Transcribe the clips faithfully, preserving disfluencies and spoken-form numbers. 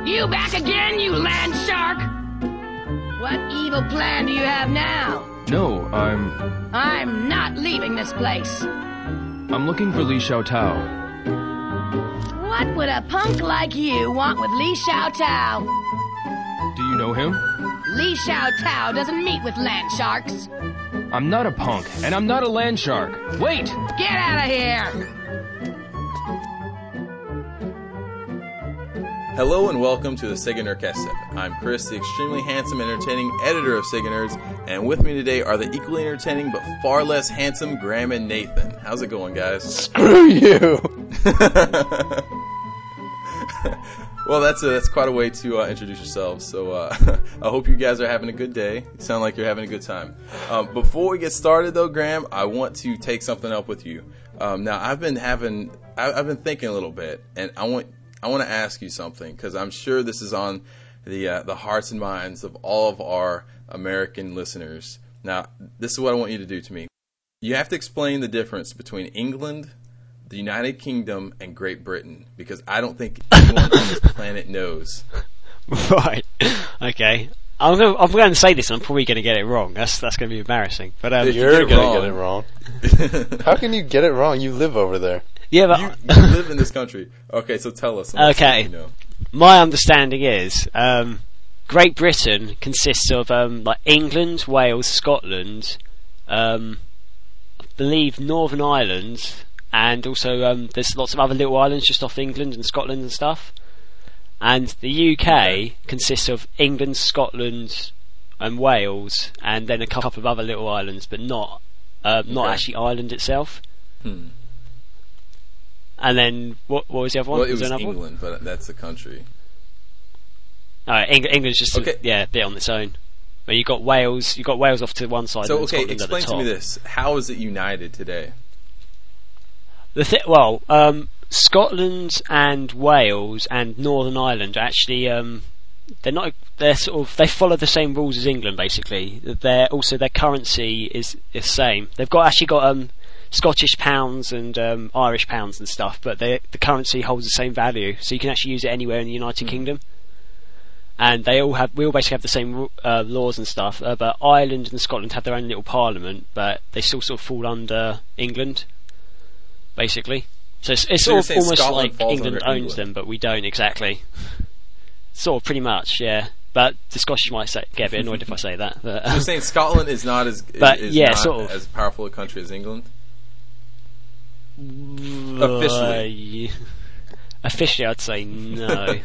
You back again, you land shark? What evil plan do you have now? No, I'm... I'm not leaving this place. I'm looking for Li Xiaotao. What would a punk like you want with Li Xiaotao? Do you know him? Li Xiaotao doesn't meet with land sharks. I'm not a punk, and I'm not a land shark. Wait! Get out of here! Hello and welcome to the Sega Nerdcast seven. I'm Chris, the extremely handsome and entertaining editor of Sega Nerds, and with me today are the equally entertaining but far less handsome Graham and Nathan. How's it going, guys? Screw you! Well, that's a, that's quite a way to uh, introduce yourselves, so uh, I hope you guys are having a good day. You sound like you're having a good time. Um, before we get started, though, Graham, I want to take something up with you. Um, now, I've been having, I, I've been thinking a little bit, and I want I want to ask you something, because I'm sure this is on the uh, the hearts and minds of all of our American listeners. Now, this is what I want you to do to me. You have to explain the difference between England, the United Kingdom, and Great Britain, because I don't think anyone on this planet knows. Right. Okay. I'm going. I'm going to say this, and I'm probably going to get it wrong. That's that's going to be embarrassing. But um, you're going to get it wrong. How can you get it wrong? You live over there. Yeah, but you, you live in this country. Okay, so tell us. Okay. You know. My understanding is um, Great Britain consists of um, like England, Wales, Scotland, um, I believe Northern Ireland, and also um, there's lots of other little islands just off England and Scotland and stuff. And the U K okay. consists of England, Scotland, and Wales, and then a couple of other little islands, but not uh, not okay. actually Ireland itself. Hmm. And then what? What was the other one? Well, it was, was England, one? But that's the country. All right, Eng- England's just okay. a, yeah, a bit on its own. But you got Wales, you got Wales off to one side. So and okay, Scotland explain at the to top. me this: how is it united today? The th- well, um, Scotland and Wales and Northern Ireland are actually um, they're not they're sort of they follow the same rules as England basically. They're also their currency is the same. They've got actually got um. Scottish pounds and um, Irish pounds and stuff, but they, the currency holds the same value, so you can actually use it anywhere in the United mm. Kingdom. And they all have, we all basically have the same uh, laws and stuff. Uh, but Ireland and Scotland have their own little parliament, but they still sort of fall under England, basically. So it's, it's so sort of almost Scotland like England owns England. them, but we don't exactly. Sort of, pretty much, yeah. But the Scottish might say, get a bit annoyed if I say that. But, um, You're saying Scotland is not as but, is yeah, not sort of. as powerful a country as England? Officially. Uh, officially, I'd say no. Okay,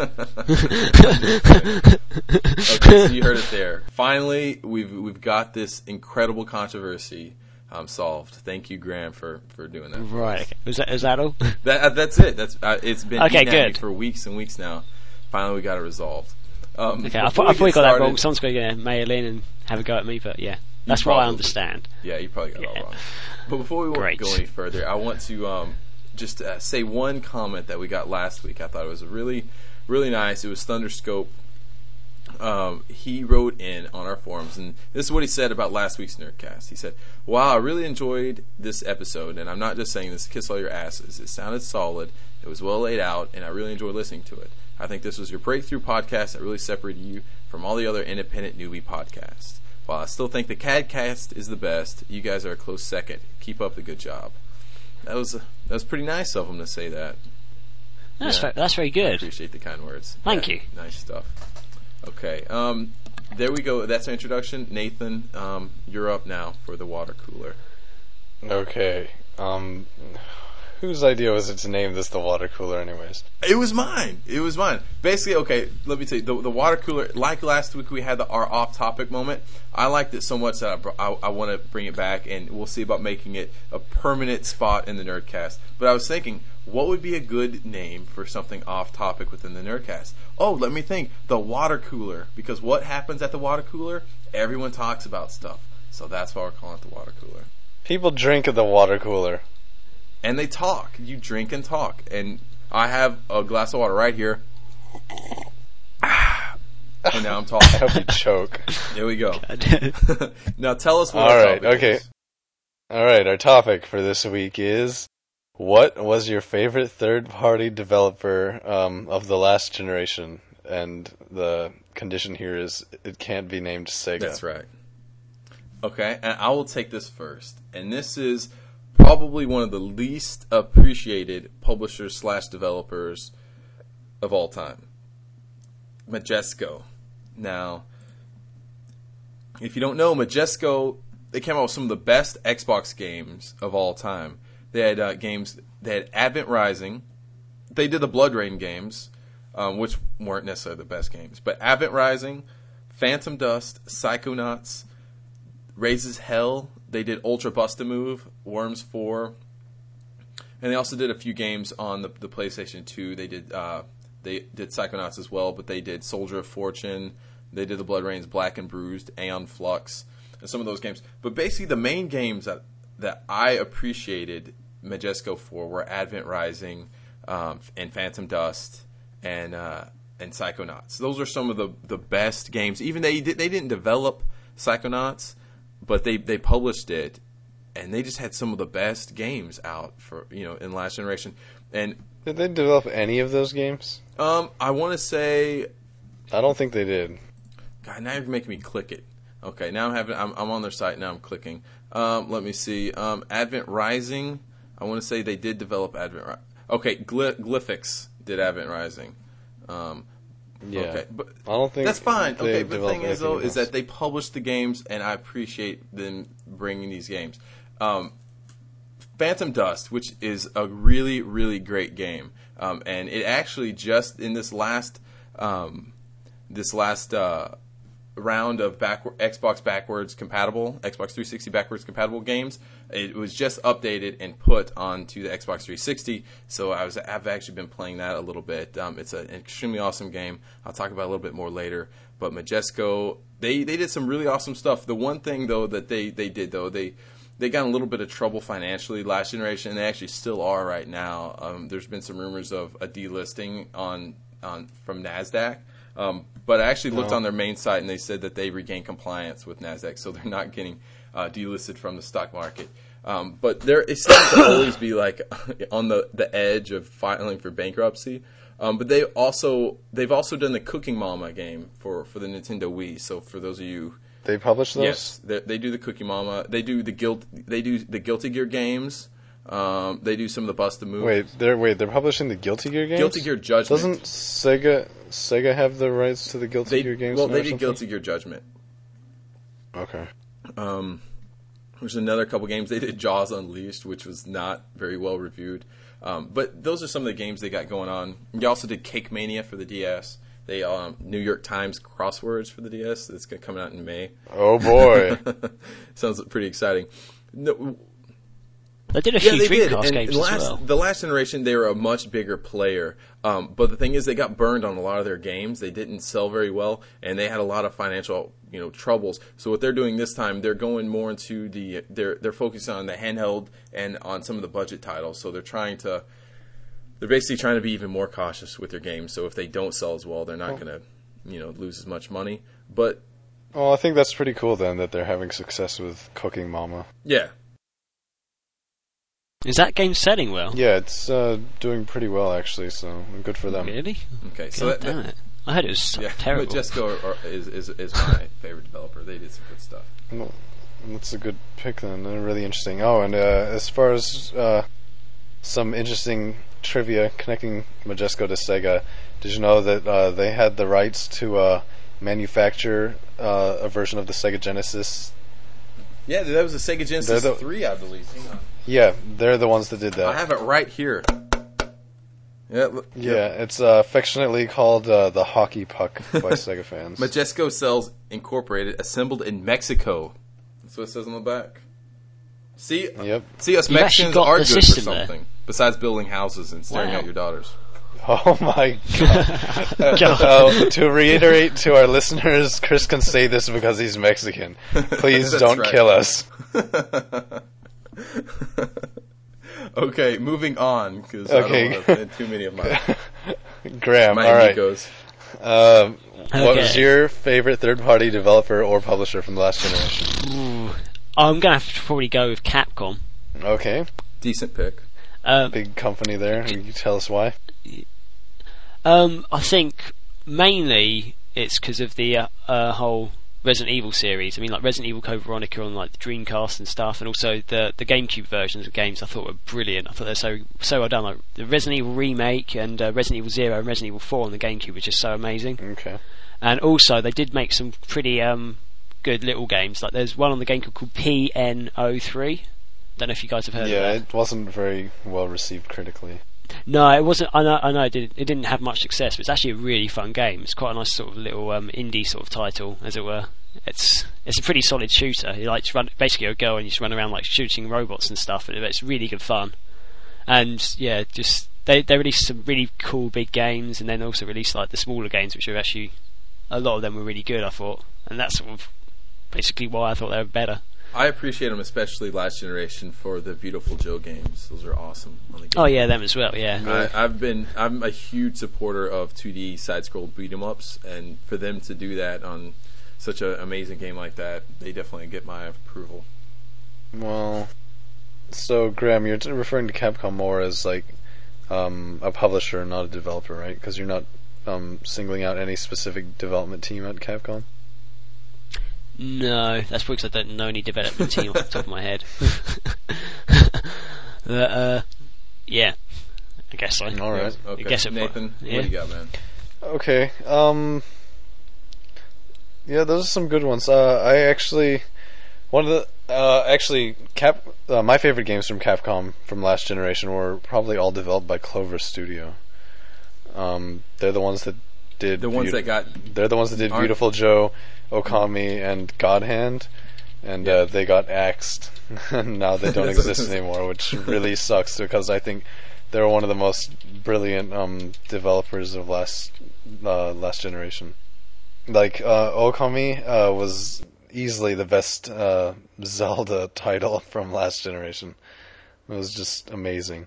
so you heard it there. Finally, we've we've got this incredible controversy um, solved. Thank you, Graham, for, for doing that. Right. Okay. Was that is that all? That uh, that's it. That's uh, it's been okay. eating at me Good. for weeks and weeks now. Finally, we got it resolved. Um, okay, I thought, I thought we got started, that wrong. Someone's going to mail in and have a go at me, but yeah, that's what I understand. Yeah, you probably got yeah. it all wrong. But before we Great. go any further, I want to um, just uh, say one comment that we got last week. I thought it was really, really nice. It was Thunderscope. Um, he wrote in on our forums, and this is what he said about last week's Nerdcast. He said, "Wow, I really enjoyed this episode, and I'm not just saying this to kiss all your asses. It sounded solid. It was well laid out, and I really enjoyed listening to it. I think this was your breakthrough podcast that really separated you from all the other independent newbie podcasts. While I still think the CADcast is the best, you guys are a close second. Keep up the good job." That was uh, that was pretty nice of him to say that. That's yeah, very, that's very good. I appreciate the kind words. Thank yeah, you. Nice stuff. Okay, um, there we go. That's our introduction. Nathan, um, you're up now for the water cooler. Okay. Um, whose idea was it to name this the water cooler, anyways? It was mine. It was mine. Basically, okay, let me tell you, the, the water cooler, like last week we had the, our off-topic moment, I liked it so much that I, br- I, I want to bring it back, and we'll see about making it a permanent spot in the Nerdcast. But I was thinking, what would be a good name for something off-topic within the Nerdcast? Oh, let me think. The water cooler. Because what happens at the water cooler? Everyone talks about stuff. So that's why we're calling it the water cooler. People drink at the water cooler. And they talk. You drink and talk. And I have a glass of water right here. And now I'm talking. I hope you choke. Here we go. Now tell us what All our right, topic okay. is. All right, our topic for this week is, what was your favorite third-party developer um, of the last generation? Uh, and the condition here is it can't be named Sega. That's right. Okay, and I will take this first. And this is probably one of the least appreciated publishers slash developers of all time. Majesco. Now, if you don't know, Majesco, they came out with some of the best Xbox games of all time. They had uh, games, they had Advent Rising. They did the Blood Rain games, um, which weren't necessarily the best games. But Advent Rising, Phantom Dust, Psychonauts, Raises Hell. They did Ultra Bust-A-Move, Worms four. And they also did a few games on the, the PlayStation two. They did uh, they did Psychonauts as well, but they did Soldier of Fortune. They did the Blood Rains, Black and Bruised, Aeon Flux, and some of those games. But basically the main games that, that I appreciated Majesco for were Advent Rising, Um, and Phantom Dust, and uh, and Psychonauts. Those are some of the, the best games. Even they did, they didn't develop Psychonauts, but they, they published it, and they just had some of the best games out for you know in last generation. And did they develop any of those games? Um, I want to say, I don't think they did. God, now you're making me click it. Okay, now I'm having I'm, I'm on their site now. I'm clicking. Um, let me see. Um, Advent Rising. I want to say they did develop Advent Rising. Okay, Gly- Glyphix did Advent Rising. Um, Yeah, okay, but I don't think that's fine. they Okay, but the develop thing is though anything is else. that they publish the games, and I appreciate them bringing these games. Um, Phantom Dust, which is a really really great game, um, and it actually just in this last um, this last uh, round of backward, Xbox backwards compatible, Xbox three sixty backwards compatible games, it was just updated and put onto the Xbox three sixty. So I was I've actually been playing that a little bit. Um, it's an extremely awesome game. I'll talk about it a little bit more later. But Majesco, they, they did some really awesome stuff. The one thing though that they, they did though they they got in a little bit of trouble financially last generation, and they actually still are right now. Um, there's been some rumors of a delisting on on from NASDAQ. Um, but I actually looked No. on their main site, and they said that they regained compliance with NASDAQ, so they're not getting uh, delisted from the stock market. Um, but there, it seems to always be like on the, the edge of filing for bankruptcy. Um, but they also they've also done the Cooking Mama game for, for the Nintendo Wii. So for those of you, they publish those. yes, they, they do the Cooking Mama. They do the guilt. They do the Guilty Gear games. Um, they do some of the Bust-A-Move. Wait, they're wait they're publishing the Guilty Gear games. Guilty Gear Judgment. Doesn't Sega Sega have the rights to the Guilty they, Gear games? Well, now they or did something? Guilty Gear Judgment. Okay. Um, there's another couple games. They did Jaws Unleashed, which was not very well reviewed. Um, but those are some of the games they got going on. They also did Cake Mania for the D S. They um, New York Times crosswords for the D S. It's going to come out in May. Oh boy. Sounds pretty exciting. No, They did a yeah, few they did. Dreamcast And games the as last, well. the last generation, they were a much bigger player. Um, but the thing is, they got burned on a lot of their games. They didn't sell very well, and they had a lot of financial, you know, troubles. So what they're doing this time, they're going more into the they're they're focusing on the handheld and on some of the budget titles. So they're trying to they're basically trying to be even more cautious with their games. So if they don't sell as well, they're not going to, you know, lose as much money. But Well, I think that's pretty cool then that they're having success with Cooking Mama. yeah. Is that game selling well? Yeah, it's uh, doing pretty well actually, so good for them. Really? Okay. So God that, damn that, it. I heard it was yeah, terrible. Majesco are, are, is, is is my favorite developer. They did some good stuff. Well, that's a good pick then. They're really interesting. Oh, and uh, as far as uh, some interesting trivia connecting Majesco to Sega, did you know that uh, they had the rights to uh, manufacture uh, a version of the Sega Genesis? Yeah, that was a Sega Genesis They're the- three, I believe. Hang on. Yeah, they're the ones that did that. I have it right here. Yeah, look, Yeah, it's uh, affectionately called uh, the Hockey Puck by Sega fans. Majesco Cells Incorporated, assembled in Mexico. That's what it says on the back. See, Yep. see, us You've actually Mexicans got are the good for system there. something besides building houses and staring Wow. at your daughters. Oh my god. Uh, to reiterate to our listeners, Chris can say this because he's Mexican. Please That's don't right. kill us. Okay, moving on because Okay. I don't want to too many of my Graham, my alright. amigos. Um, What was Okay. your favorite third-party developer or publisher from the last generation? Ooh. I'm going to have to probably go with Capcom. Okay, Decent pick. Um, big company there. Can you tell us why? um, I think mainly it's because of the uh, uh, whole Resident Evil series. I mean, like Resident Evil Code Veronica on like the Dreamcast and stuff, and also the the GameCube versions of games I thought were brilliant. I thought they're so so well done. Like the Resident Evil remake and uh, Resident Evil Zero and Resident Evil Four on the GameCube were just so amazing. Okay. And also they did make some pretty um, good little games. Like there's one on the GameCube called P N oh three. Don't know if you guys have heard Yeah, of that. it wasn't very well received critically. No, it wasn't. I know. I know it didn't. It didn't have much success, but it's actually a really fun game. It's quite a nice sort of little um, indie sort of title, as it were. It's it's a pretty solid shooter. You like just run, basically a girl and you just run around like shooting robots and stuff. And it's really good fun. And yeah, just they they released some really cool big games, and then also released like the smaller games, which are actually a lot of them were really good. I thought, and that's sort of basically why I thought they were better. I appreciate them, especially last generation, for the Beautiful Joe games. Those are awesome. On the game. Oh yeah, them as well. Yeah, I, I've been I'm a huge supporter of two D side-scroll beat 'em ups, and for them to do that on such an amazing game like that, they definitely get my approval. Well, so Graham, you're t- referring to Capcom more as like um, a publisher, not a developer, right? Because you're not um, singling out any specific development team at Capcom. No, that's because I don't know any development team off the top of my head. but, uh, yeah, I guess so. All right. Okay. I guess it Nathan, yeah. what do you got, man? Okay. Um. Yeah, those are some good ones. Uh, I actually one of the uh, actually Cap uh, my favorite games from Capcom from last generation were probably all developed by Clover Studio. Um, they're the ones that did The ones Beauti- that got They're the ones that did aren't- Beautiful Joe, Okami, and God Hand, and Yeah. uh, they got axed, and now they don't exist anymore, which really sucks because I think they're one of the most brilliant um, developers of last uh, last generation. Like uh, Okami uh, was easily the best uh, Zelda title from last generation. It was just amazing.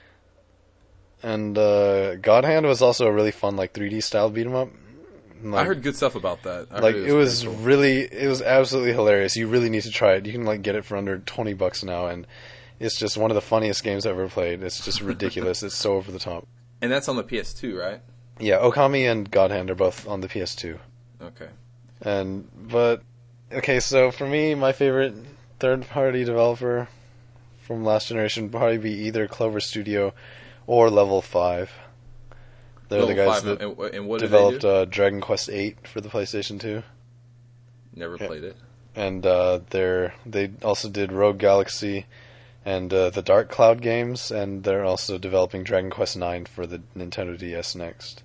And uh, God Hand was also a really fun, like three D style beat 'em up. Like, I heard good stuff about that. I like heard it was pretty cool. really, it was absolutely hilarious. You really need to try it. You can like get it for under twenty bucks now, and it's just one of the funniest games I've ever played. It's just ridiculous. It's so over the top. And that's on the P S two, right? Yeah, Okami and God Hand are both on the P S two. Okay. And but okay, so for me, my favorite third-party developer from last generation would probably be either Clover Studio or Level Five. They're Level the guys five, that and, and what developed did they do? uh, Dragon Quest eight for the PlayStation two, Never yeah. played it. and uh, they're they also did Rogue Galaxy and uh, the Dark Cloud games, and they're also developing Dragon Quest nine for the Nintendo D S next.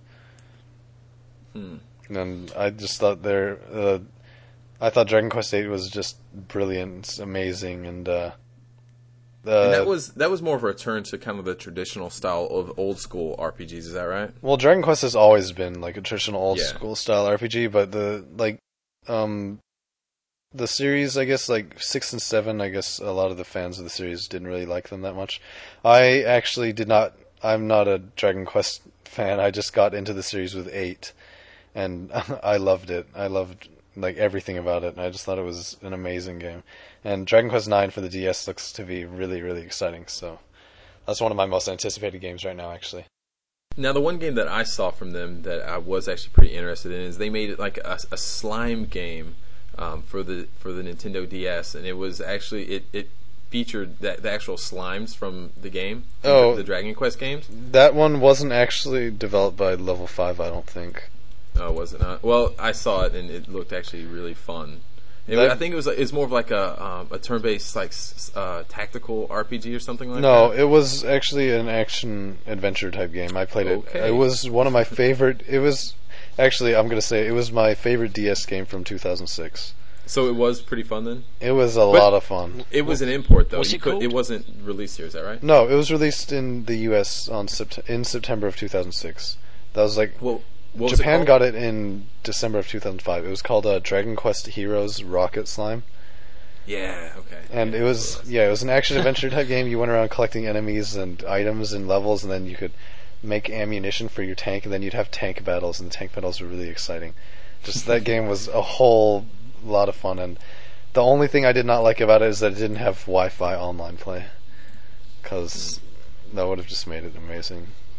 Hmm. And I just thought they're, uh, I thought Dragon Quest eight was just brilliant, it's amazing, and uh, uh, And that was that was more of a return to kind of the traditional style of old school R P Gs. Is that right? well, Dragon Quest has always been like a traditional old Yeah. school style R P G, but the like, um, the series, I guess, like six and seven, I guess a lot of the fans of the series didn't really like them that much. I actually did not. I'm not a Dragon Quest fan. I just got into the series with eight, and I loved it. I loved like everything about it. And I just thought it was an amazing game. And Dragon Quest nine for the D S looks to be really, really exciting. So that's one of my most anticipated games right now, actually. Now, the one game that I saw from them that I was actually pretty interested in is they made it like a, a slime game um, for the for the Nintendo D S, and it was actually it, it featured that the actual slimes from the game, from Oh. the, the Dragon Quest games. That one wasn't actually developed by Level five, I don't think. Oh, was it not? Well, I saw it and it looked actually really fun. It, That- I think it was it's more of like a um, a turn-based like s- uh, tactical R P G or something like No, that. it was actually an action adventure type game. I played it. Okay. It was one of my favorite. It was actually, I'm going to say, it was my favorite D S game from two thousand six. So it was pretty fun then. It was a But- lot of fun. It was an import though. What's You it could- called? It wasn't released here. Is that right? No, it was released in the U S on Sept- in September of two thousand six. That was like Well, what was Japan it got it in December of two thousand five. It was called uh, Dragon Quest Heroes Rocket Slime. Yeah. Okay. And Yeah, it was, yeah, it was an action adventure type game. You went around collecting enemies and items and levels, and then you could make ammunition for your tank, and then you'd have tank battles, and the tank battles were really exciting. Just that game was a whole lot of fun, and the only thing I did not like about it is that it didn't have Wi-Fi online play, because that would have just made it amazing.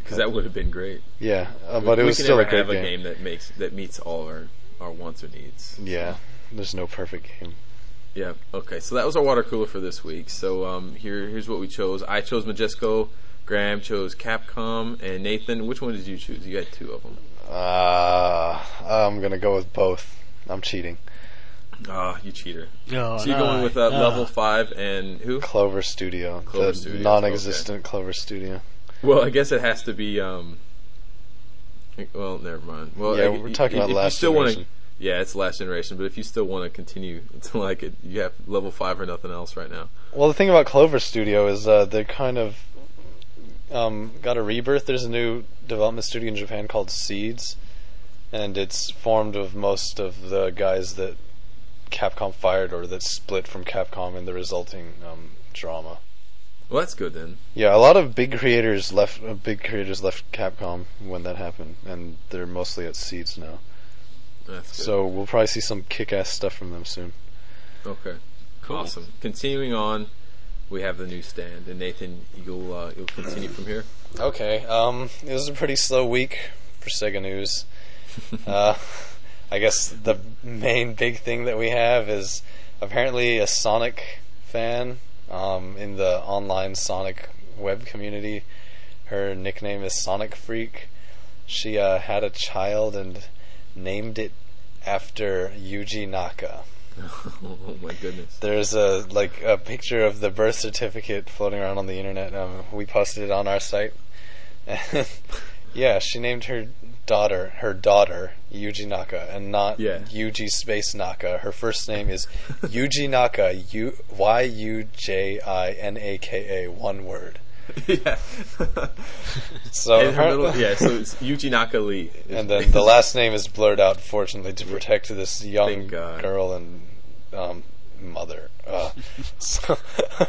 Because that would have been great. Yeah, uh, but we, it was we can still never a great have game. a game that makes that meets all our, our wants or needs. Yeah, there's no perfect game. Yeah. Okay. So that was our water cooler for this week. So um, here here's what we chose. I chose Majesco. Graham chose Capcom, and Nathan, which one did you choose? You got two of them. Uh, I'm gonna go with both. I'm cheating. Ah, you cheater. Oh, So you're no. going with uh, No. level five and who? Clover Studio, Clover the Studios, non-existent Clover Studio. Well, I guess it has to be. Um, well, never mind. Well, Yeah, I- we're i- talking if about you last still wanna- generation. Yeah, it's last generation. But if you still want to continue to like it, you have level five or nothing else right now. Well, the thing about Clover Studio is uh, they're kind of um, got a rebirth. There's a new development studio in Japan called Seeds, and it's formed of most of the guys that Capcom fired or that split from Capcom in the resulting um, drama. Well, that's good then. Yeah, a lot of big creators left. Uh, big creators left Capcom when that happened, and they're mostly at Seeds now. That's good. So we'll probably see some kick-ass stuff from them soon. Okay. Cool. Awesome. Continuing on, we have the newsstand, and Nathan, you'll uh, you'll continue from here. Okay, um, it was a pretty slow week for Sega News. uh, I guess the main big thing that we have is apparently a Sonic fan um, in the online Sonic web community. Her nickname is Sonic Freak. She uh, had a child and named it after Yuji Naka. Oh my goodness. There's a like a picture of the birth certificate floating around on the internet. Um, we posted it on our site. And yeah, she named her daughter her daughter Yuji Naka, and not Yeah. Yuji Space Naka. Her first name is Yuji Naka. U Y U J I N A K A. One word. Yeah. So And her her- middle, yeah, so it's Yuji Naka Lee. and then the last name is blurred out, fortunately, to protect this young Thank God. girl and um, mother. Uh, so,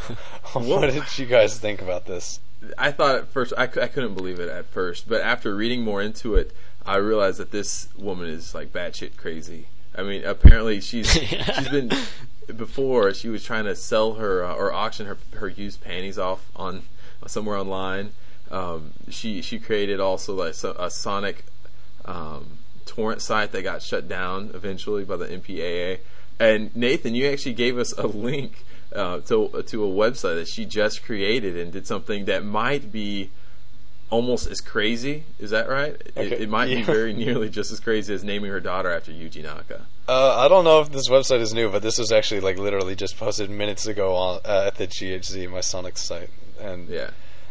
what did you guys think about this? I thought at first I, cou- I couldn't believe it at first, but after reading more into it, I realized that this woman is like batshit crazy. I mean, apparently she's she's been before she was trying to sell her uh, or auction her her used panties off on somewhere online. Um, she she created also like so, a Sonic um, torrent site that got shut down eventually by the M P A A. And Nathan, you actually gave us a link uh, to to a website that she just created and did something that might be almost as crazy. Is that right? It, Okay, it might yeah. be very nearly just as crazy as naming her daughter after Yuji Naka. Uh, I don't know if this website is new, but this was actually like literally just posted minutes ago on uh, at the G H Z, my Sonic site, and Yeah.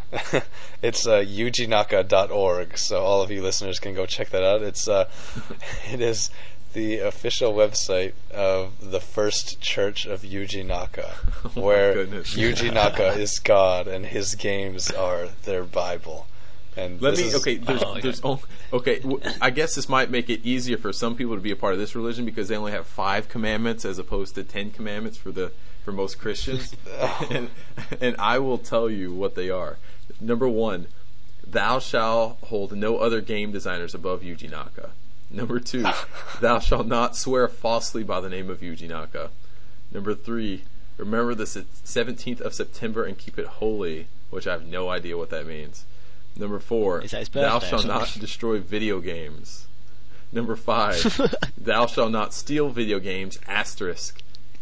it's uh, yuji naka dot org. So all of you listeners can go check that out. It's uh, it is the official website of the First Church of Yuji Naka, Oh my where goodness. Yuji Naka is God and his games are their Bible. And Let this me. is- Okay, there's, Oh, okay. there's only, okay. w- I guess this might make it easier for some people to be a part of this religion because they only have five commandments as opposed to ten commandments for the for most Christians. and and I will tell you what they are. Number one, thou shalt hold no other game designers above Yuji Naka. Number two, thou shalt not swear falsely by the name of Yuji Naka. Number three, remember the seventeenth of September and keep it holy, which I have no idea what that means. Number four, Is that his thou birthday or shalt not something? destroy video games. Number five, thou shalt not steal video games, asterisk.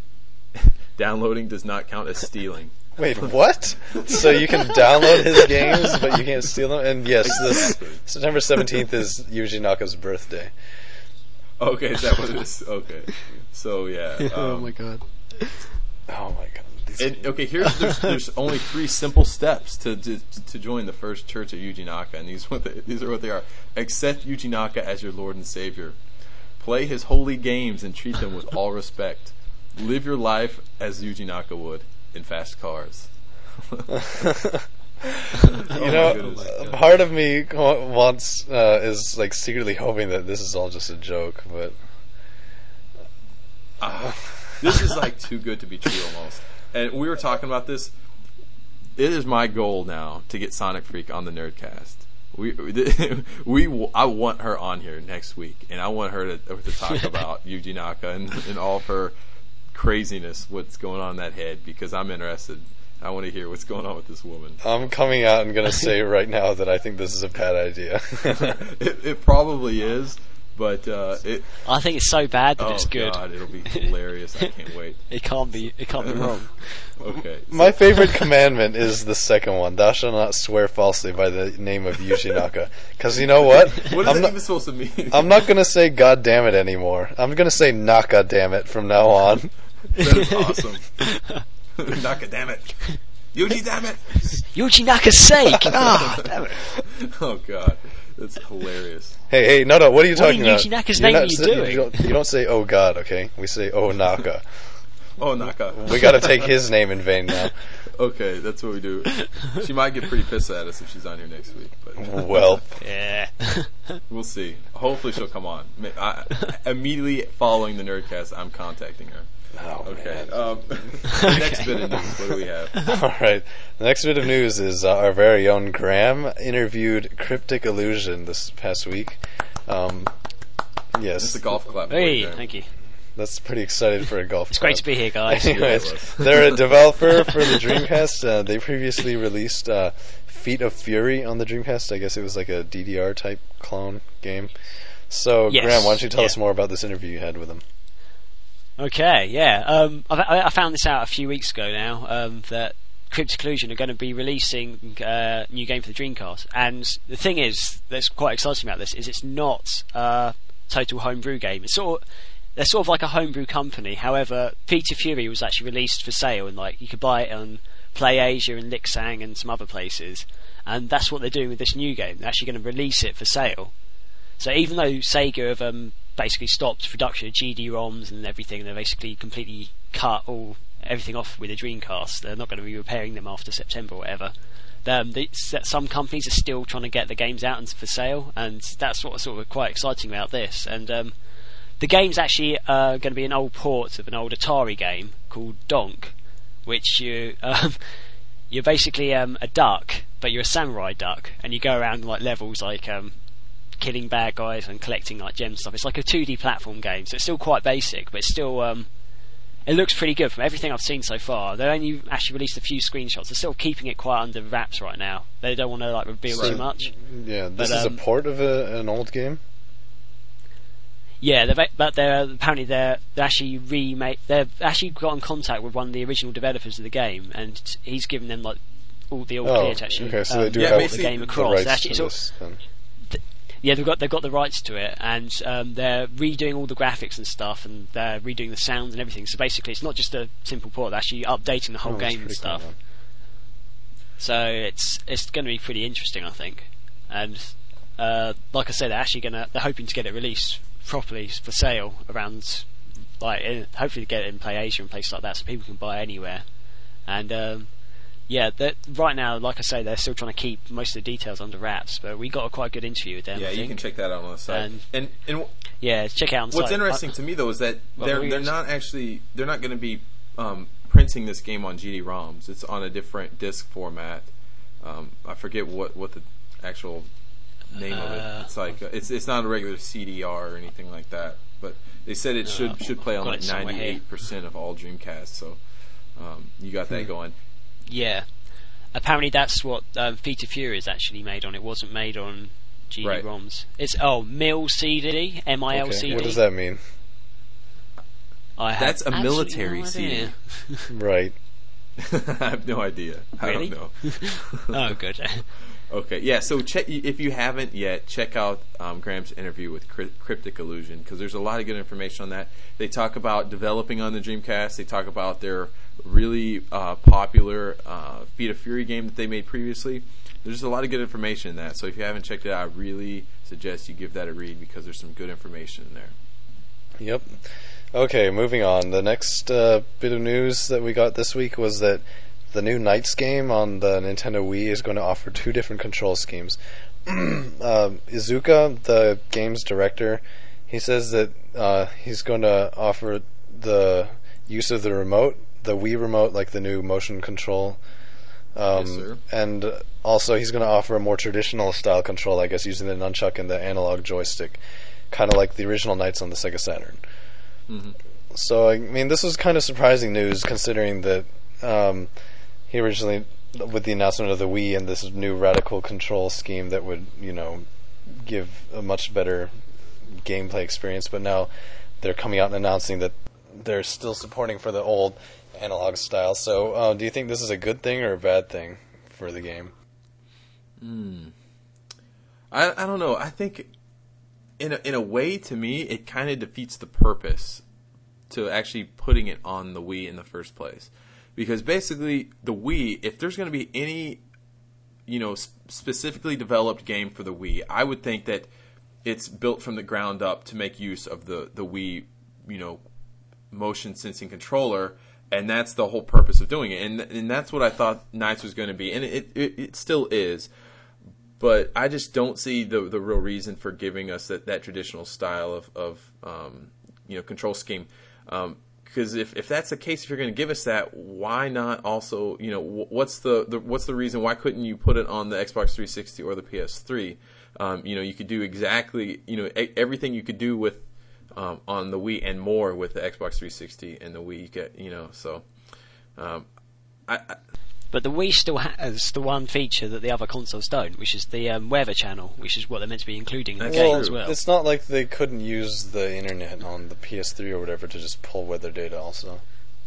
Downloading does not count as stealing. Wait, what? So you can download his games, but you can't steal them? And yes, this Exactly. September seventeenth is Yuji Naka's birthday. Okay, is that what it is? Okay. So, yeah. oh um, my god. Oh my god. These- And, okay, here's there's, there's only three simple steps to, to to join the First Church of Yuji Naka, and these what they, these are what they are. Accept Yuji Naka as your Lord and Savior. Play his holy games and treat them with all respect. Live your life as Yuji Naka would in fast cars. you Oh my know, goodness. a part of me wa- wants uh, is like secretly hoping that this is all just a joke, but Ah, this is like too good to be true almost. And we were talking about this. It is my goal now to get Sonic Freak on the Nerdcast. We, we, I want her on here next week, and I want her to, to talk about Yuji Naka and, and all of her craziness, what's going on in that head, because I'm interested I want to hear what's going on with this woman. I'm coming out and going to say right now that I think this is a bad idea. it, it probably is, but uh, it. I think it's so bad that Oh it's good. God, it'll be hilarious! I can't wait. It can't be. It can't be wrong. Okay. My favorite commandment is the second one. Thou shalt not swear falsely by the name of Yuji Naka. Because you know what? What is I'm that not, even supposed to mean? I'm not going to say God damn it anymore. I'm going to say Naka damn it from now on. That's awesome. Naka, damn it. Yuji, damn it. Yuji Naka's sake! Ah, damn it. Oh God, that's hilarious. Hey, hey, no, no, what are you What talking in about? Yuji Naka's You're name not are you si- doing? You don't, you don't say, oh God, okay? We say, oh Naka. Oh, Naka. We got to take his name in vain now. Okay, that's what we do. She might get pretty pissed at us if she's on here next week, but Well, Yeah. we'll see. Hopefully she'll come on. Ma- I, immediately following the Nerdcast, I'm contacting her. oh, Okay. man. Um, the next bit of news. What do we have? All right. The next bit of news is uh, our very own Graham interviewed Cryptic Illusion this past week. Um, yes, Just a golf clap. for Hey, you, Graham. thank you. that's pretty excited for a golf. It's great to be here, guys. Anyways, Yeah, it was. they're a developer for the Dreamcast. Uh, they previously released uh, Feet of Fury on the Dreamcast. I guess it was like a D D R type clone game. So, Yes, Graham, why don't you tell yeah. us more about this interview you had with him? Okay, yeah. Um, I, I found this out a few weeks ago now, um, that Cryptic Illusion are going to be releasing uh, a new game for the Dreamcast. And the thing is, that's quite exciting about this, is it's not a total homebrew game. It's sort of, they're sort of like a homebrew company. However, Feet of Fury was actually released for sale, and like you could buy it on PlayAsia and Lixang and some other places. And that's what they're doing with this new game. They're actually going to release it for sale. So even though Sega have um, basically stopped production of G D ROMs and everything, they're basically completely cut all everything off with the Dreamcast. They're not going to be repairing them after September or whatever. Um, they, some companies are still trying to get the games out and for sale, and that's what's sort of quite exciting about this. And um, the game's actually uh, going to be an old port of an old Atari game called Donk, which you um, you're basically um, a duck, but you're a samurai duck, and you go around like levels like um, killing bad guys and collecting like gems and stuff. It's like a two D platform game, so it's still quite basic, but it's still um, it looks pretty good from everything I've seen so far. They only actually released a few screenshots. They're still keeping it quite under wraps right now. They don't want to like reveal So- too much. Yeah, this But, is um, a port of a, an old game? Yeah, they've, but they're apparently they're, they're actually remake. They've actually got in contact with one of the original developers of the game, and he's given them like all the all Oh, clear to actually okay, so um, they do Yeah, have port the basically game the across. rights They're actually, to it's all- this, then. Yeah, they've got they've got the rights to it, and um, they're redoing all the graphics and stuff, and they're redoing the sounds and everything. So basically, it's not just a simple port; they're actually updating the whole Oh, that's game and pretty cool, stuff. man. So it's it's going to be pretty interesting, I think. And uh, like I said, they're actually going to they're hoping to get it released properly for sale around, like in, hopefully get it in PlayAsia and places like that, so people can buy it anywhere. And um, yeah, that right now, like I say, they're still trying to keep most of the details under wraps. But we got a quite good interview with them. Yeah, I you think. can check that out on the site. And- And and, w- Yeah, check it out on the what's site. interesting I- to me though is that What they're were you they're gonna not actually they're not going to be um, printing this game on G D ROMs. It's on a different disc format. Um, I forget what, what the actual name of Uh, it. It's like uh, it's it's not a regular C D R or anything like that. But they said it should should play on got like it somewhere here. ninety-eight percent of all Dreamcasts. So um, you got that going. Yeah. Apparently that's what um, Feet of Fury is actually made on. It wasn't made on G D Right. ROMs. It's, oh, M I L C D? M I L C D? Okay, what does that mean? I have That's a absolutely military no C D. idea. Right. I have no idea. I Really? don't know. Oh, good. Okay, yeah. So check if you haven't yet, check out um, Graham's interview with Cry- Cryptic Illusion because there's a lot of good information on that. They talk about developing on the Dreamcast. They talk about their really uh, popular uh, Feet of Fury game that they made previously. There's a lot of good information in that. So if you haven't checked it out, I really suggest you give that a read because there's some good information in there. Yep. Okay, moving on. The next uh, bit of news that we got this week was that the new Knights game on the Nintendo Wii is going to offer two different control schemes. um, Izuka, the game's director, he says that uh, he's going to offer the use of the remote, the Wii remote, like the new motion control. Um, Yes, sir. And also he's going to offer a more traditional style control, I guess, using the nunchuck and the analog joystick, kind of like the original Knights on the Sega Saturn. Mm-hmm. So, I mean, this was kind of surprising news considering that um, he originally, with the announcement of the Wii and this new radical control scheme that would, you know, give a much better gameplay experience, but now they're coming out and announcing that they're still supporting for the old analog style. So, uh, do you think this is a good thing or a bad thing for the game? Hmm. I I don't know. I think in a, in a way, to me, it kind of defeats the purpose to actually putting it on the Wii in the first place, because basically the Wii, if there's going to be any, you know, sp- specifically developed game for the Wii, I would think that it's built from the ground up to make use of the the Wii, you know, motion sensing controller. And that's the whole purpose of doing it, and and that's what I thought Nights was going to be, and it, it it still is. But I just don't see the the real reason for giving us that, that traditional style of of um, you know, control scheme. Because um, if if that's the case, if you're going to give us that, why not also, you know, what's the, the what's the reason? Why couldn't you put it on the Xbox three sixty or the P S three? Um, you know, you could do exactly, you know, a- everything you could do with. Um, on the Wii and more with the Xbox three sixty and the Wii, you get, you know, so um, I, I but the Wii still has the one feature that the other consoles don't, which is the um, weather channel, which is what they're meant to be including in the Well, game as well. It's not like they couldn't use the internet on the P S three or whatever to just pull weather data also.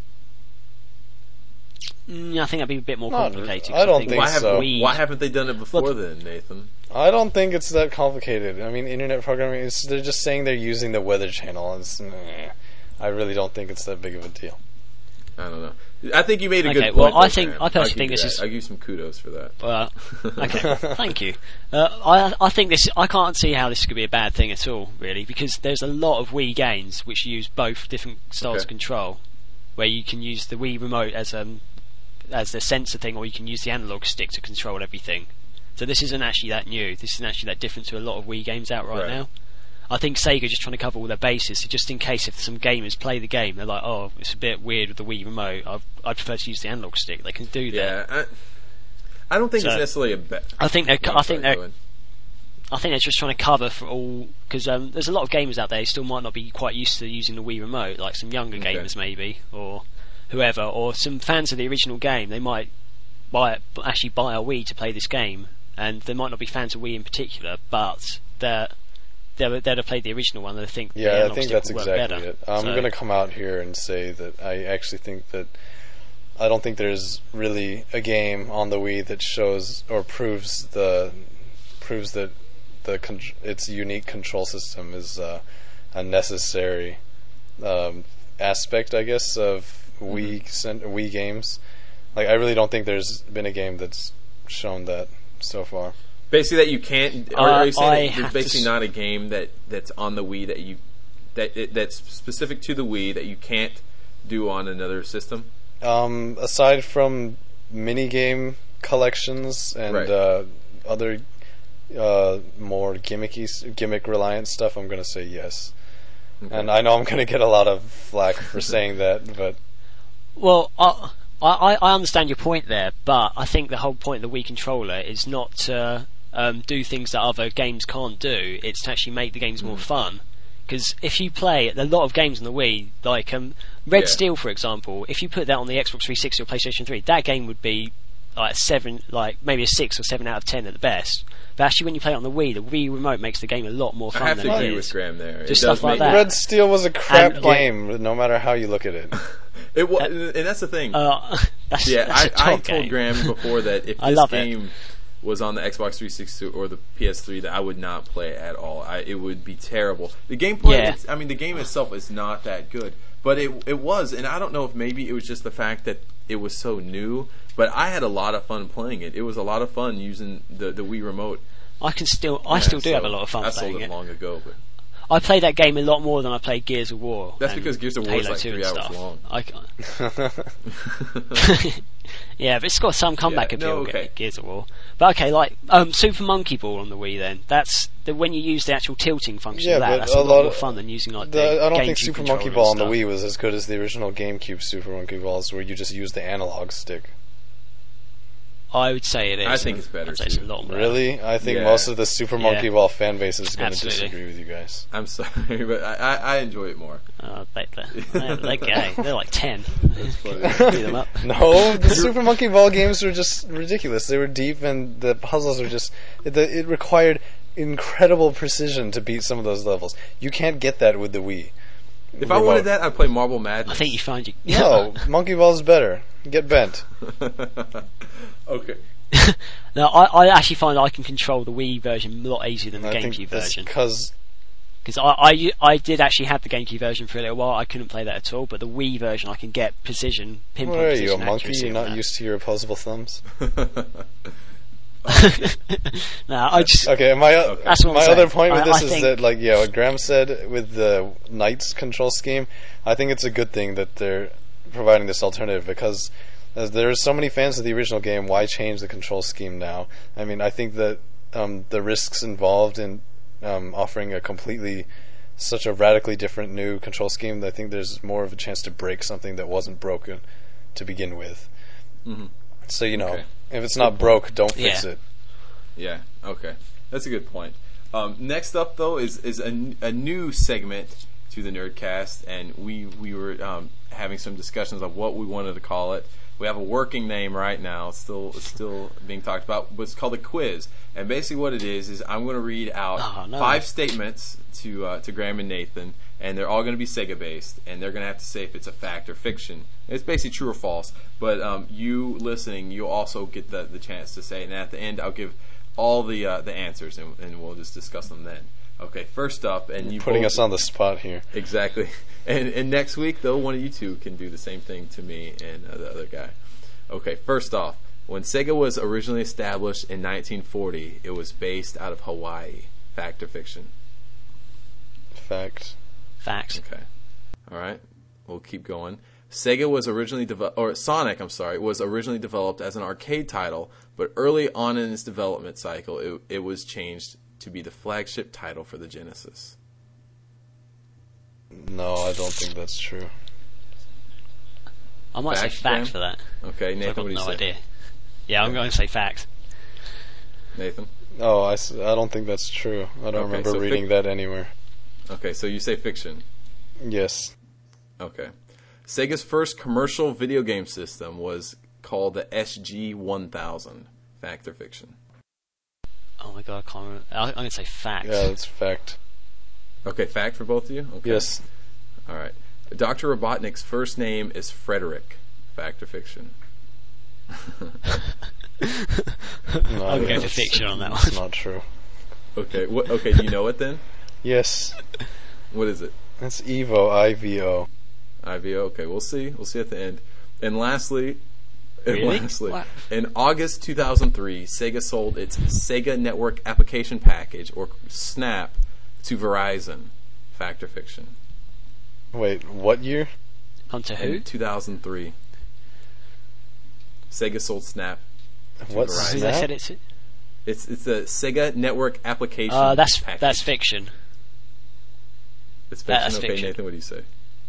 Mm, I think that'd be a bit more Not complicated. re- I don't think think why, have, so. Wii, why haven't they done it before Well, then, Nathan? I don't think it's that complicated. I mean, internet programming, is, they're just saying they're using the weather channel. It's, nah, I really don't think it's that big of a deal. I don't know. I think you made a Okay, good well, point. I though, think- Graham. I personally I'll give think you this that. is- I'll give you some kudos for that. Well, okay, thank you. Uh, I I think this. I can't see how this could be a bad thing at all, really, because there's a lot of Wii games which use both different styles Okay. of control, where you can use the Wii remote as um as the sensor thing, or you can use the analog stick to control everything. So this isn't actually that new. This isn't actually that different to a lot of Wii games out right, Right. now. I think Sega are just trying to cover all their bases, so just in case if some gamers play the game, they're like, oh, it's a bit weird with the Wii remote. I've, I prefer to use the analog stick. They can do that. Yeah, I, I don't think So, it's necessarily a bad. I think they're. No, I sorry, think they're. go ahead. I think they're just trying to cover for all, because um, there's a lot of gamers out there who still might not be quite used to using the Wii remote, like some younger Okay. gamers maybe, or whoever, or some fans of the original game. They might buy it, actually buy a Wii to play this game, and they might not be fans of Wii in particular, but they're they're they'd have played the original one, and they think the Yeah, I analog think stick that's will work exactly better. it. I'm So- going to come out here and say that I actually think that I don't think there's really a game on the Wii that shows or proves the proves that the con- its unique control system is uh, a necessary um, aspect, I guess, of Wii cent- Wii games. Like, I really don't think there's been a game that's shown that so far. Basically, that you can't. Are, Uh, are you saying I that have there's to basically s- not a game that, that's on the Wii that you that it, that's specific to the Wii that you can't do on another system? Um, aside from minigame collections and Right. uh, other uh, more gimmicky, gimmick reliant stuff, I'm going to say yes. And I know I'm going to get a lot of flack for saying that, but Well, I, I I understand your point there, but I think the whole point of the Wii controller is not to um, do things that other games can't do. It's to actually make the games more fun. Because if you play a lot of games on the Wii, like um, Red Yeah. Steel, for example, if you put that on the Xbox three sixty or PlayStation three, that game would be like a seven, like maybe a six or seven out of ten at the best. But actually, when you play it on the Wii, the Wii remote makes the game a lot more I fun have than to it agree is. with Graham there. Just it does stuff like make that. Red Steel was a crap And, like- game, no matter how you look at it. It was, and that's the thing. Uh, that's, yeah, that's a I, top I told game. Graham before that if I this love it. game was on the Xbox three sixty or the P S three, that I would not play it at all. I, it would be terrible. The gameplay, Yeah. it's, I mean, the game itself is not that good, but it it was, and I don't know if maybe it was just the fact that it was so new, but I had a lot of fun playing it. It was a lot of fun using the the Wii remote. I can still, I Yeah, still do so have a lot of fun I playing sold it it. long ago, but I play that game a lot more than I play Gears of War. That's and because Gears of War is Halo like two three and hours stuff. long. I can't. Yeah, but it's got some comeback Yeah, appeal. no, okay. Gears of War, but okay, like um, Super Monkey Ball on the Wii. Then that's the, when you use the actual tilting function. Yeah, of that, but that's a a lot lot more of- fun than using like The, the I don't think GameCube Super controller Monkey and Ball on the stuff. Wii was as good as the original GameCube Super Monkey Balls, where you just use the analog stick. I would say it is. I think it's better, I'd say it's a too. lot better. Really? I think Yeah. most of the Super Monkey Yeah. Ball fan base is going to Absolutely. disagree with you guys. I'm sorry, but I, I, I enjoy it more. Uh, they, they're, they're gay. They're like ten. funny. Beat them up. No, the Super Monkey Ball games were just ridiculous. They were deep, and the puzzles were just. It, it required incredible precision to beat some of those levels. You can't get that with the Wii. If I wanted that, I'd play Marble Madness. I think you find you. No, Monkey Ball's better. Get bent. Okay. No, I, I actually find I can control the Wii version a lot easier than the I think GameCube that's version. because Because I, I, I did actually have the GameCube version for a little while. I couldn't play that at all, but the Wii version I can get precision, pinpoint what are you, a precision monkey? accuracy You're on not that. used to your opposable thumbs. No, I just Okay, my Okay. That's what I'm my saying. other point with I- this I is think- that, like, yeah, what Graham said with the Knights control scheme, I think it's a good thing that they're providing this alternative because as there are so many fans of the original game. Why change the control scheme now? I mean, I think that um, the risks involved in um, offering a completely such a radically different new control scheme. I think there's more of a chance to break something that wasn't broken to begin with. Mhm. So you know, Okay. if it's not broke, don't fix Yeah. it. Yeah. Okay. That's a good point. Um, next up, though, is is a, n- a new segment to the Nerdcast, and we we were um, having some discussions of what we wanted to call it. We have a working name right now. It's still it's still being talked about. But it's called a quiz, and basically what it is is I'm going to read out Oh, no. five statements to uh, to Graham and Nathan, and they're all going to be Sega based, and they're going to have to say if it's a fact or fiction. It's basically true or false. But um, you listening, you also get the the chance to say it, and at the end, I'll give all the uh, the answers, and, and we'll just discuss them then. Okay, first up, and you Putting both- us on the spot here. Exactly. And and next week, though, one of you two can do the same thing to me and uh, the other guy. Okay, first off, when Sega was originally established in nineteen forty, it was based out of Hawaii. Fact or fiction? Fact. facts. Okay. All right. We'll keep going. Sega was originally developed, or Sonic, I'm sorry, was originally developed as an arcade title, but early on in its development cycle, it, it was changed to be the flagship title for the Genesis. No, I don't think that's true. I might Facts, say Graham? facts for that. Okay, I've Nathan, got what do you no say? idea. Yeah, I'm going to say facts. Nathan? Oh, I, s- I don't think that's true. I don't Okay, remember so reading fic- that anywhere. Okay, so you say fiction. Yes. Okay. Sega's first commercial video game system was called the S G one thousand. Fact or fiction? Oh my god, I can't remember. I- I'm going to say facts. Yeah, that's fact. Okay, fact for both of you? Okay. Yes. All right. Doctor Robotnik's first name is Frederick. Fact or fiction? No, I'll go for that's- fiction on that It's one. not true. Okay. What? Okay. Do you know it then? Yes. What is it? That's Evo, I V O. I V O. Okay. We'll see. We'll see at the end. And lastly, and Really? lastly, What? in August two thousand three, Sega sold its Sega Network Application Package, or SNAP, to Verizon. Fact or fiction? Wait, what year? Onto who? In two thousand three. Sega sold Snap. What's Verizon. Who Snap? they said it's. It's it's a Sega Network Application Uh, that's Package. that's fiction. It's fiction. that's Okay, fiction. Nathan, what do you say?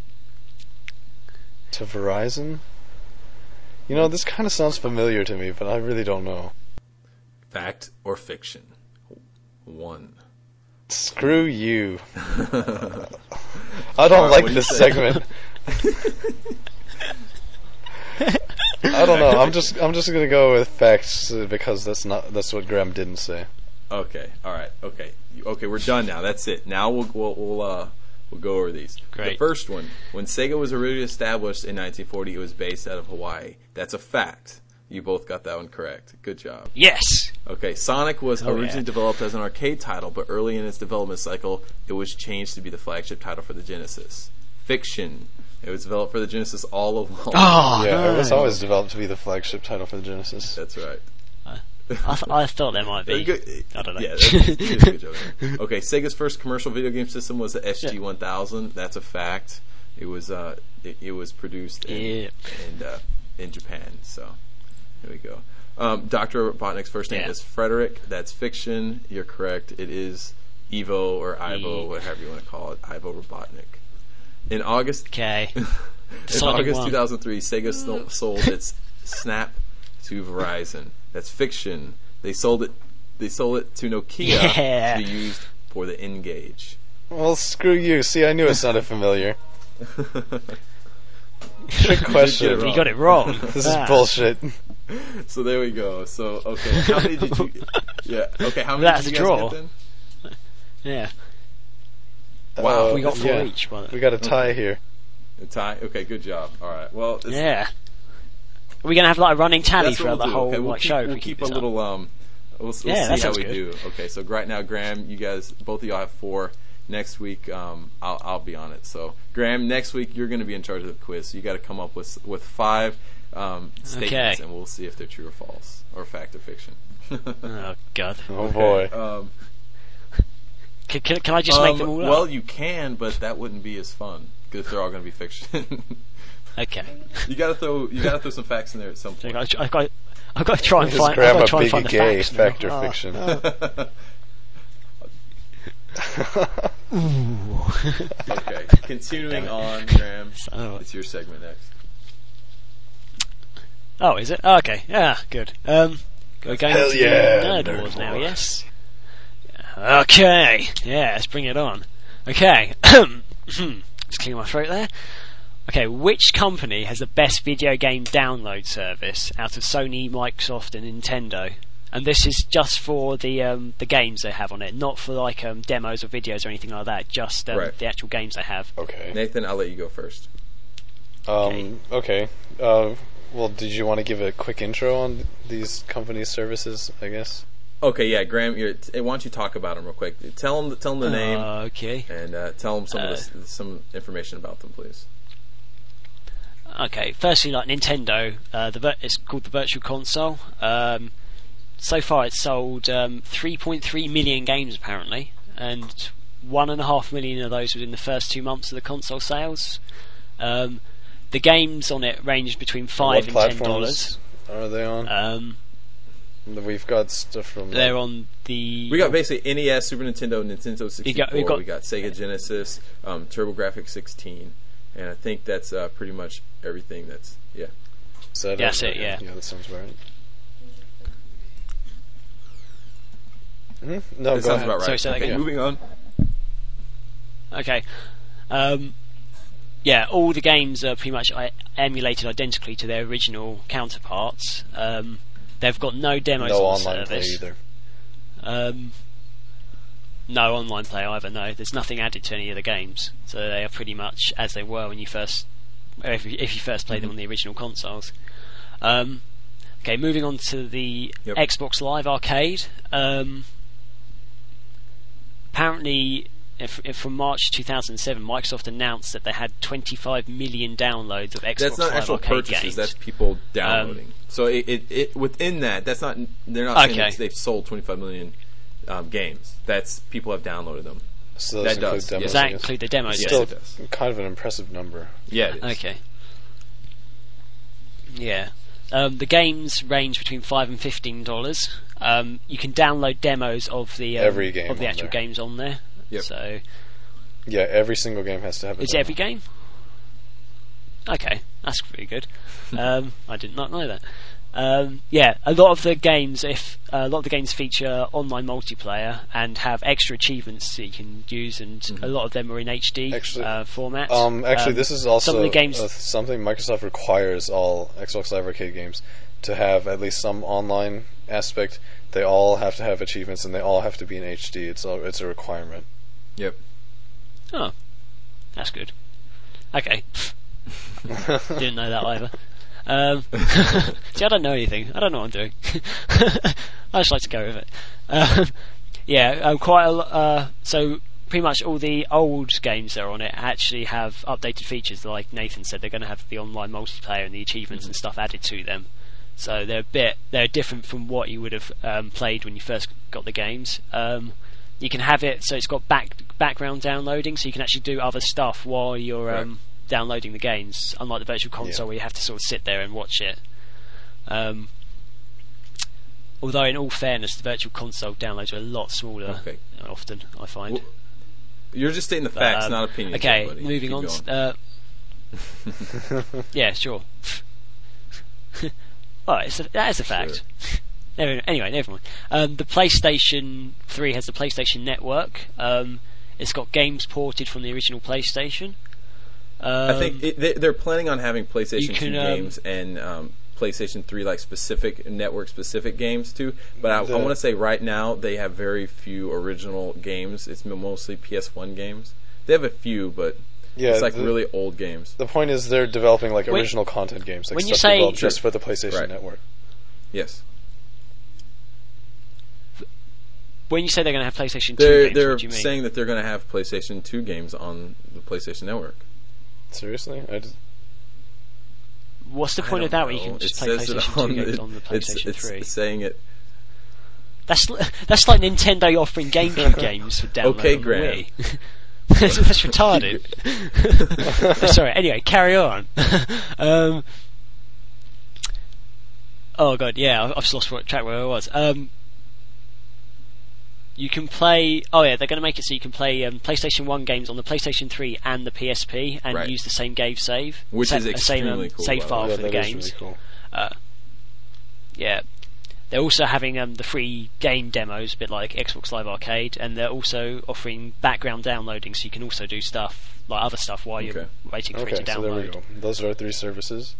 To Verizon? You know, this kind of sounds familiar to me, but I really don't know. Fact or fiction? One. Screw you. I All don't right, like what do you this say? segment. I don't know. I'm just I'm just gonna go with facts uh, because that's not that's what Graham didn't say. Okay. All right. Okay. You- Okay. We're done now. That's it. Now we'll we'll we'll, uh, we'll go over these. Great. The first one, when Sega was originally established in nineteen forty, it was based out of Hawaii. That's a fact. You both got that one correct. Good job. Yes. Okay, Sonic was Oh, originally yeah. developed as an arcade title, but early in its development cycle, it was changed to be the flagship title for the Genesis. Fiction. It was developed for the Genesis all along. Oh yeah, no. it was always developed to be the flagship title for the Genesis. That's right. I, th- I thought there might be. Good- I don't know. Yeah, that's, that's a good job. Okay, Sega's first commercial video game system was the S G one thousand. That's a fact. It was uh, it, it was produced in Yep. in, uh, in Japan. So here we go. Um, Doctor Robotnik's first name Yeah. is Frederick. That's fiction. You're correct. It is Evo or Ivo, E- whatever you want to call it. Ivo Robotnik. In August, Okay. in Sonic August one. two thousand three, Sega sto- sold its Snap to Verizon. That's fiction. They sold it. They sold it to Nokia Yeah. to be used for the N-Gage. Well, screw you. See, I knew it sounded familiar. Trick question. You got it wrong. This Ah. is bullshit. So there we go. So okay, how many did you? Yeah. Okay, how many That's did a you guys draw. get then? Yeah, Wow. Uh, we got four yeah. each. By the We got a tie here. A tie. Okay, good job. All right. Well, it's, Yeah. Are we gonna have like a running tally that's what throughout we'll the do. whole Okay, we'll like, keep, show? if we'll we keep this a up? little. Um, we'll, we'll Yeah, that see how sounds we good. do. Okay, so right now, Graham, you guys, both of y'all have four. Next week, um, I'll, I'll be on it. So, Graham, next week you're going to be in charge of the quiz. So you got to come up with with five um, statements, Okay. and we'll see if they're true or false, or fact or fiction. Oh god. Oh boy. Um, Can, can, can I just make um, them all well, up? you can, but that wouldn't be as fun because they're all going to be fiction. Okay. you got to throw you got to throw some facts in there at some So I point. got, I got, I got to try and His find. I grandma got to try and big find the gay, facts. now. fact or Oh, fiction. oh. Okay, continuing on, Graham. So- It's your segment next. Oh, is it? Oh, okay. Yeah, good. Um, we're going Hell to yeah, the Nerd Nerd Wars now, Wars. yes? Okay. Yeah, let's bring it on. Okay. Just clear my throat there. Okay, which company has the best video game download service out of Sony, Microsoft, and Nintendo? And this is just for the um, the games they have on it, not for like um, demos or videos or anything like that. Just um, Right. the actual games they have. Okay. Nathan, I'll let you go first. Um, okay. Uh, well, did you want to give a quick intro on these companies' services, I guess? Okay, yeah, Graham, you're, t- why don't you talk about them real quick? Tell them, tell them the name Uh, okay. and uh, tell them some uh, of the, some information about them, please. Okay, firstly, like Nintendo, uh, the vir- it's called the Virtual Console. Um, so far, it's sold um, three point three million games apparently, and one and a half million of those within the first two months of the console sales. Um, the games on it range between five what and ten dollars. platforms are they on? Um, We've got stuff from. they're on the. We got basically N E S, Super Nintendo, Nintendo sixty-four. You got- we got- we got Sega Genesis, um, TurboGrafx sixteen, and I think that's uh, pretty much everything. That's yeah. Is that That's it, yeah. Yeah, that sounds right. Hmm? No, that go sounds ahead. about right. Sorry, say that Okay, again. moving on. Okay. Um, yeah, all the games are pretty much I- emulated identically to their original counterparts. Um, they've got no demos No on the online play service. either. Um, no online play either. No, there's nothing added to any of the games, so they are pretty much as they were when you first, if you, if you first played them on the original consoles. Um, okay, moving on to the Yep. Xbox Live Arcade. Um, apparently, if, if from March two thousand seven, Microsoft announced that they had twenty-five million downloads of Xbox That's not Live actual Arcade purchases. games. That's people downloading. so it, it, it within that, that's not. They're not saying Okay. that they've sold twenty-five million um, games. That's people have downloaded them. So That those does, include yes. demos. Does I that guess. include the demos? Yes, Still, it does. kind of an impressive number. Yeah, it is. Okay. Yeah. Um, the games range between five and fifteen dollars. Um, you can download demos of the um, Every game of the on actual there. games on there. Yep. So Yeah, every single game has to have a is it demo. every game? Okay, that's pretty good. um, I did not know that. Um, yeah, a lot of the games, if uh, a lot of the games feature online multiplayer and have extra achievements that you can use, and Mm-hmm. a lot of them are in H D Actually- uh, format. Um, actually, Um, this is also some of the games. uh, something Microsoft requires all Xbox Live Arcade games to have at least some online aspect. They all have to have achievements, and they all have to be in H D. It's a, it's a requirement. Yep. Oh, that's good. Okay. Didn't know that either. Um, see, I don't know anything. I don't know what I'm doing. I just like to go with it. Um, yeah, um, quite a lot. Uh, so pretty much all the old games that are on it actually have updated features. Like Nathan said, they're going to have the online multiplayer and the achievements and stuff added to them. So they're a bit they're different from what you would have um, played when you first got the games. Um, you can have it so it's got back background downloading, so you can actually do other stuff while you're Right. um, downloading the games. Unlike the Virtual Console, Yeah. where you have to sort of sit there and watch it. Um, although, in all fairness, the Virtual Console downloads are a lot smaller. Okay. Often, I find. Well, You're just stating the But, facts, um, not opinions. Okay, everybody. moving Keep on. going. Uh, yeah, sure. Well, it's a, that is a fact. Never, anyway, never mind. Um, the PlayStation three has the PlayStation Network. Um, it's got games ported from the original PlayStation. Um, I think it, they, they're planning on having PlayStation can, two um, games and um, PlayStation three like specific network specific games too. But I, I want to say right now they have very few original games. It's mostly P S one games. They have a few, but Yeah, it's like the, really old games. The point is they're developing like When- original content games, like when you stuff say- developed just Sure. for the PlayStation Right. Network. Yes, when you say they're going to have PlayStation two they're games, they're what do you mean? saying that they're going to have PlayStation two games on the PlayStation Network. Seriously, I just, What's the I point of don't that? Where you know. can just It play says it PlayStation two on games the- on the it's- PlayStation it's three? saying it. That's li- that's like Nintendo offering GameCube games for download Okay, on the Graham. Wii. that's, that's retarded. Sorry. Anyway, carry on. um, oh god, yeah, I've, I've just lost what track where I was. Um, you can play. Oh yeah, they're going to make it so you can play um, PlayStation one games on the PlayStation three and the P S P, and Right. use the same game save, Which sa- is uh, same, um, extremely cool, save by the file way. yeah, for the that is games. really cool. Uh, yeah. They're also having um, the free game demos, a bit like Xbox Live Arcade, and they're also offering background downloading, so you can also do stuff, like other stuff, while you're Okay. waiting for Okay, it to so there we download. go. Those are our three services.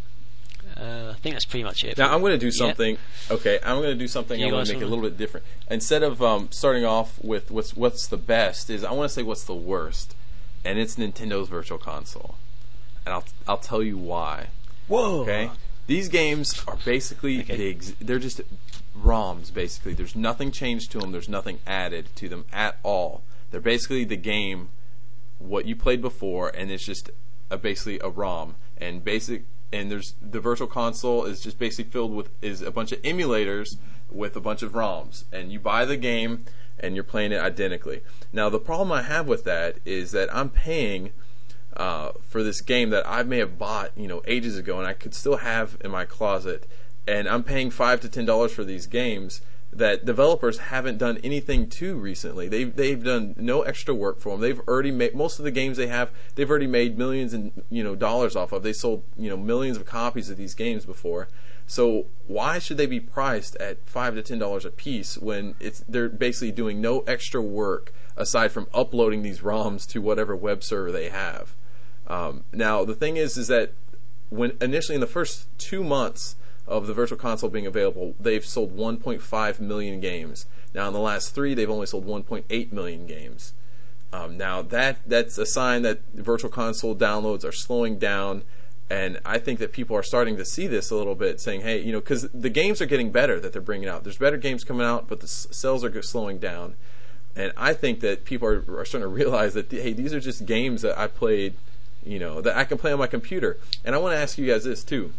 Uh, I think that's pretty much it. Now I'm going to do Yeah. something. Okay, I'm going to do something. You I want guys to make it a wanna- little bit different. Instead of um, starting off with what's what's the best, is I want to say what's the worst, and it's Nintendo's Virtual Console, and I'll I'll tell you why. Whoa! Okay, these games are basically Okay. the ex- they're just ROMs. Basically, there's nothing changed to them. There's nothing added to them at all. They're basically the game what you played before, and it's just a, basically a ROM. And basic and there's the Virtual Console is just basically filled with is a bunch of emulators with a bunch of ROMs, and you buy the game and you're playing it identically. Now the problem I have with that is that I'm paying uh, for this game that I may have bought you know ages ago and I could still have in my closet, and I'm paying five to ten dollars for these games that developers haven't done anything to recently. They've they've done no extra work for them. They've already made most of the games they have. They've already made millions and you know dollars off of. They sold you know millions of copies of these games before. So why should they be priced at five to ten dollars a piece when it's they're basically doing no extra work aside from uploading these ROMs to whatever web server they have? Um, now the thing is, is that when initially in the first two months of the Virtual Console being available, they've sold one point five million games. Now, in the last three, they've only sold one point eight million games. Um, now, that that's a sign that Virtual Console downloads are slowing down, and I think that people are starting to see this a little bit, saying, hey, you know, because the games are getting better that they're bringing out. There's better games coming out, but the s- sales are slowing down. And I think that people are, are starting to realize that, hey, these are just games that I played, you know, that I can play on my computer. And I want to ask you guys this, too.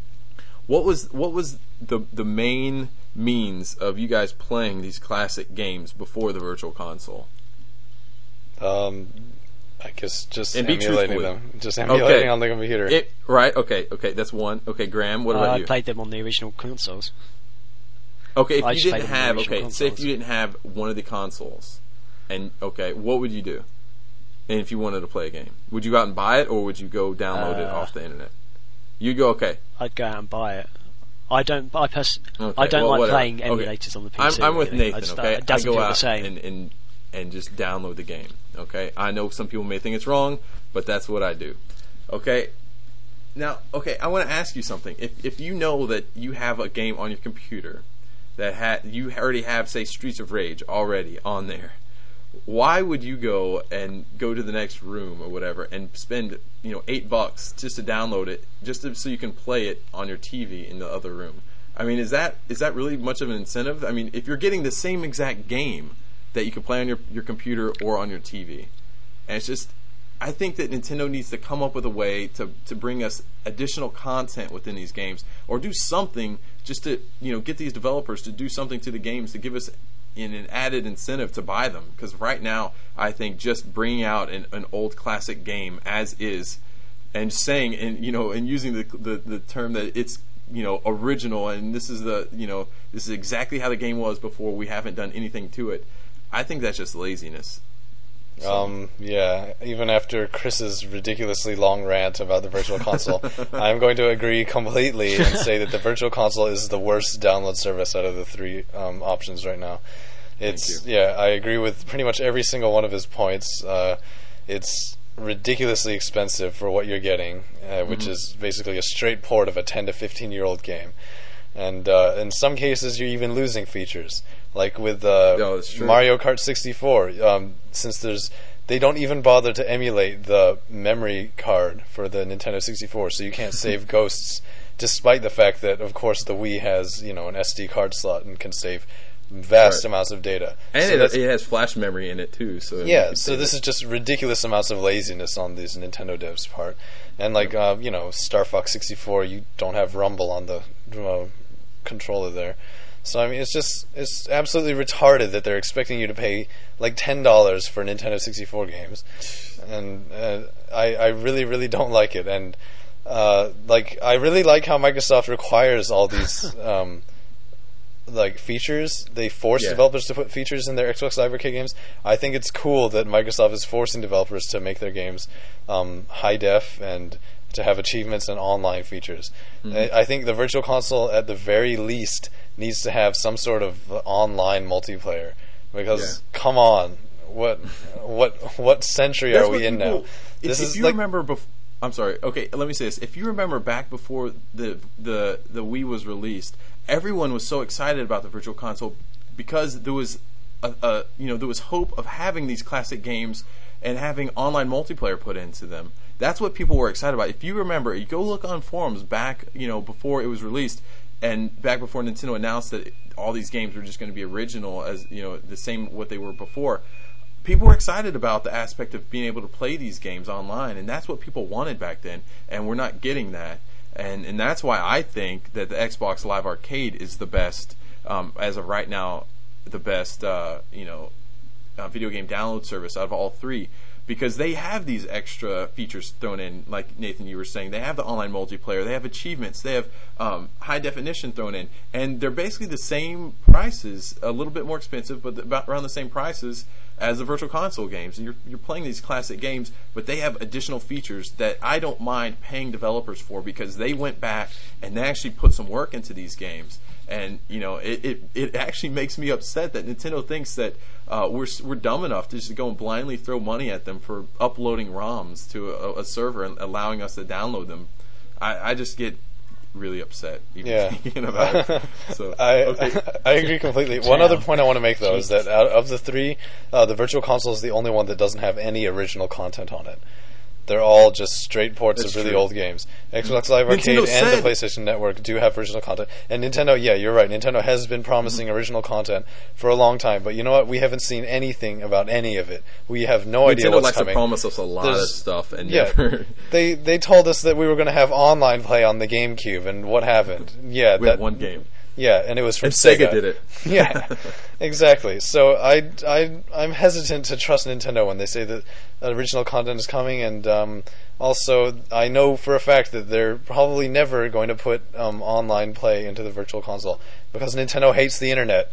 What was what was the the main means of you guys playing these classic games before the Virtual Console? Um, I guess just And be emulating truthful. them, just emulating Okay. on the computer. It right? Okay, okay, that's one. Okay, Graham, what Uh, about I you? played them on the original consoles. Okay, if I you just played didn't them on the have original okay, say if consoles. you didn't have one of the consoles, and okay, what would you do? And if you wanted to play a game, would you go out and buy it, or would you go download it Uh, off the internet? You'd go okay. I'd go out and buy it. I don't. I pers- Okay, I don't well, like whatever. playing Okay. emulators on the P I'm, C. I'm with really. I Nathan. just, Okay, it doesn't I go feel out the same. and, and and just download the game. Okay, I know some people may think it's wrong, but that's what I do. Okay, now okay, I want to ask you something. If if you know that you have a game on your computer that ha- you already have, say, Streets of Rage already on there, why would you go and go to the next room or whatever and spend you know eight bucks just to download it, just to, so you can play it on your T V in the other room? I mean, is that is that really much of an incentive? I mean, if you're getting the same exact game that you can play on your your computer or on your T V, and it's just, I think that Nintendo needs to come up with a way to to bring us additional content within these games, or do something just to you know get these developers to do something to the games to give us in an added incentive to buy them. Because right now, I think just bringing out an, an old classic game as is, and saying and you know and using the, the the term that it's you know original and this is the you know this is exactly how the game was before, we haven't done anything to it. I think that's just laziness. So. Um, yeah, even after Chris's ridiculously long rant about the Virtual Console, I'm going to agree completely and say that the Virtual Console is the worst download service out of the three um, options right now. It's yeah, I agree with pretty much every single one of his points. Uh, it's ridiculously expensive for what you're getting, uh, which mm-hmm. is basically a straight port of a ten to fifteen year old game. And uh, in some cases, you're even losing features, like with uh, no, Mario Kart sixty-four. Um, since there's, they don't even bother to emulate the memory card for the Nintendo sixty-four, so you can't save ghosts, despite the fact that, of course, the Wii has you know an S D card slot and can save vast right. amounts of data. And so it, it has flash memory in it too. So yeah, so this it. is just ridiculous amounts of laziness on these Nintendo devs' part. And like uh, you know, Star Fox sixty-four, you don't have rumble on the uh, controller there. So I mean, it's just it's absolutely retarded that they're expecting you to pay like ten dollars for Nintendo sixty-four games, and uh, I I really really don't like it. And uh, like I really like how Microsoft requires all these. Um, like features. They force yeah. developers to put features in their Xbox Live Arcade games. I think it's cool that Microsoft is forcing developers to make their games um, high def and to have achievements and online features. Mm-hmm. I, I think the Virtual Console at the very least needs to have some sort of online multiplayer because yeah. come on, what what what century That's are we in people, now? This if, is if you like, remember before I'm sorry. Okay, let me say this. If you remember back before the the the Wii was released, everyone was so excited about the Virtual Console because there was a, a you know there was hope of having these classic games and having online multiplayer put into them. That's what people were excited about. If you remember, you go look on forums back you know before it was released and back before Nintendo announced that all these games were just going to be original as you know the same what they were before. People were excited about the aspect of being able to play these games online, and that's what people wanted back then, and we're not getting that. And and that's why I think that the Xbox Live Arcade is the best, um, as of right now, the best uh, you know uh, video game download service out of all three, because they have these extra features thrown in, like Nathan, you were saying. They have the online multiplayer, they have achievements, they have um, high definition thrown in, and they're basically the same prices, a little bit more expensive, but about around the same prices as the Virtual Console games. And you're you're playing these classic games, but they have additional features that I don't mind paying developers for because they went back and they actually put some work into these games. And you know, it, it, it actually makes me upset that Nintendo thinks that uh, we're we're dumb enough to just go and blindly throw money at them for uploading ROMs to a, a server and allowing us to download them. I, I just get really upset even yeah. thinking about it. So I okay. I agree completely. One other point I want to make though is that out of the three, uh, the Virtual Console is the only one that doesn't have any original content on it. They're all just straight ports That's of really true. old games. Xbox Live Arcade Nintendo and said- the PlayStation Network do have original content. And Nintendo, yeah, you're right. Nintendo has been promising original content for a long time. But you know what? We haven't seen anything about any of it. We have no idea Nintendo what's likes coming. to promise us a lot There's- of stuff and Yeah, never. they they told us that we were going to have online play on the GameCube, and what happened? Yeah, We that had one game. Yeah, and it was from And Sega did it. Yeah, exactly. So I, I, I'm hesitant to trust Nintendo when they say that original content is coming, and um, also I know for a fact that they're probably never going to put um, online play into the Virtual Console because Nintendo hates the internet.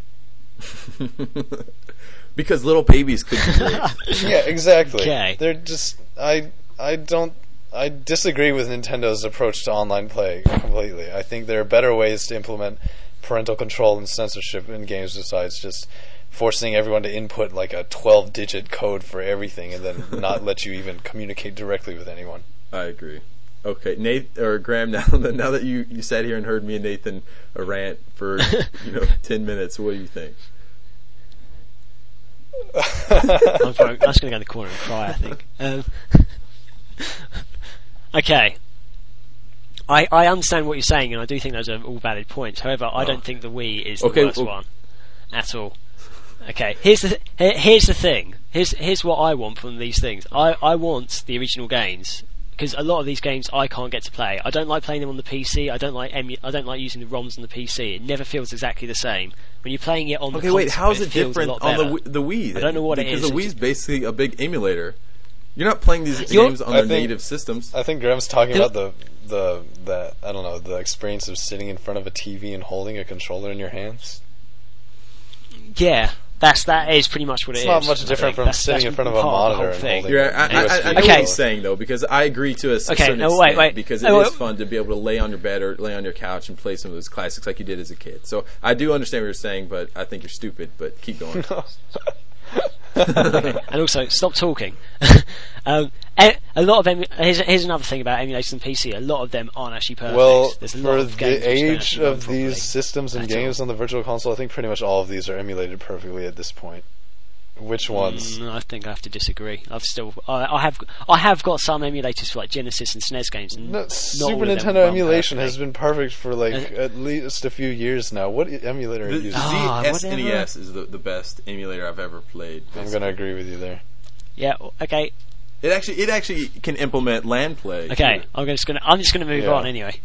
Because little babies could do it. Yeah, exactly. Okay. They're just I, I don't. I disagree with Nintendo's approach to online play completely. I think there are better ways to implement parental control and censorship in games besides just forcing everyone to input like a twelve-digit code for everything and then not let you even communicate directly with anyone. I agree. Okay, Nate or Graham. Now that now that you, you sat here and heard me and Nathan a rant for you know ten minutes, what do you think? I'm, probably, I'm just going to go in the corner and cry, I think. Um, okay. I, I understand what you're saying, and I do think those are all valid points. However, I Oh. don't think the Wii is Okay, the worst well- one at all. Okay, here's the th- here's the thing. Here's here's what I want from these things. I, I want the original games because a lot of these games I can't get to play. I don't like playing them on the P C. I don't like emu- I don't like using the ROMs on the P C. It never feels exactly the same when you're playing it on the Okay, console. wait. How is it feels a different lot on the better. Wii- the Wii? I don't know what it because is. the Wii is basically a big emulator. You're not playing these You're- games on I their think- native systems. I think Graham's talking It'll- about the the the I don't know the experience of sitting in front of a T V and holding a controller in your hands. Yeah, That's that is pretty much what It's it not is. much I different think. from that's, sitting that's in front of a part monitor the whole and thing. holding Yeah, I, I, I, I know Okay. what he's saying though, because I agree to a, s- Okay, certain no, extent. wait, wait. Because it Oh, is wait. fun to be able to lay on your bed or lay on your couch and play some of those classics like you did as a kid. So I do understand what you're saying, but I think you're stupid. But keep going. Okay. And also, stop talking. um, a, a lot of them. Here's, here's another thing about emulators on P C. A lot of them aren't actually perfect. Well, There's a lot for of games the which don't age actually run of properly these systems and at games all. on the Virtual Console, I think pretty much all of these are emulated perfectly at this point. Which ones? Mm, I think I have to disagree. I've still, I, I have, I have got some emulators for like Genesis and S N E S games. And No, not Super all of them Nintendo run emulation perfectly. has been perfect for like Uh, at least a few years now. What e- emulator are The you using? Ah, Z S N E S whatever. is the, the best emulator I've ever played. I'm gonna agree with you there. Yeah. Okay. It actually it actually can implement LAN play. Okay. too. I'm just gonna, I'm just gonna move Yeah. on anyway.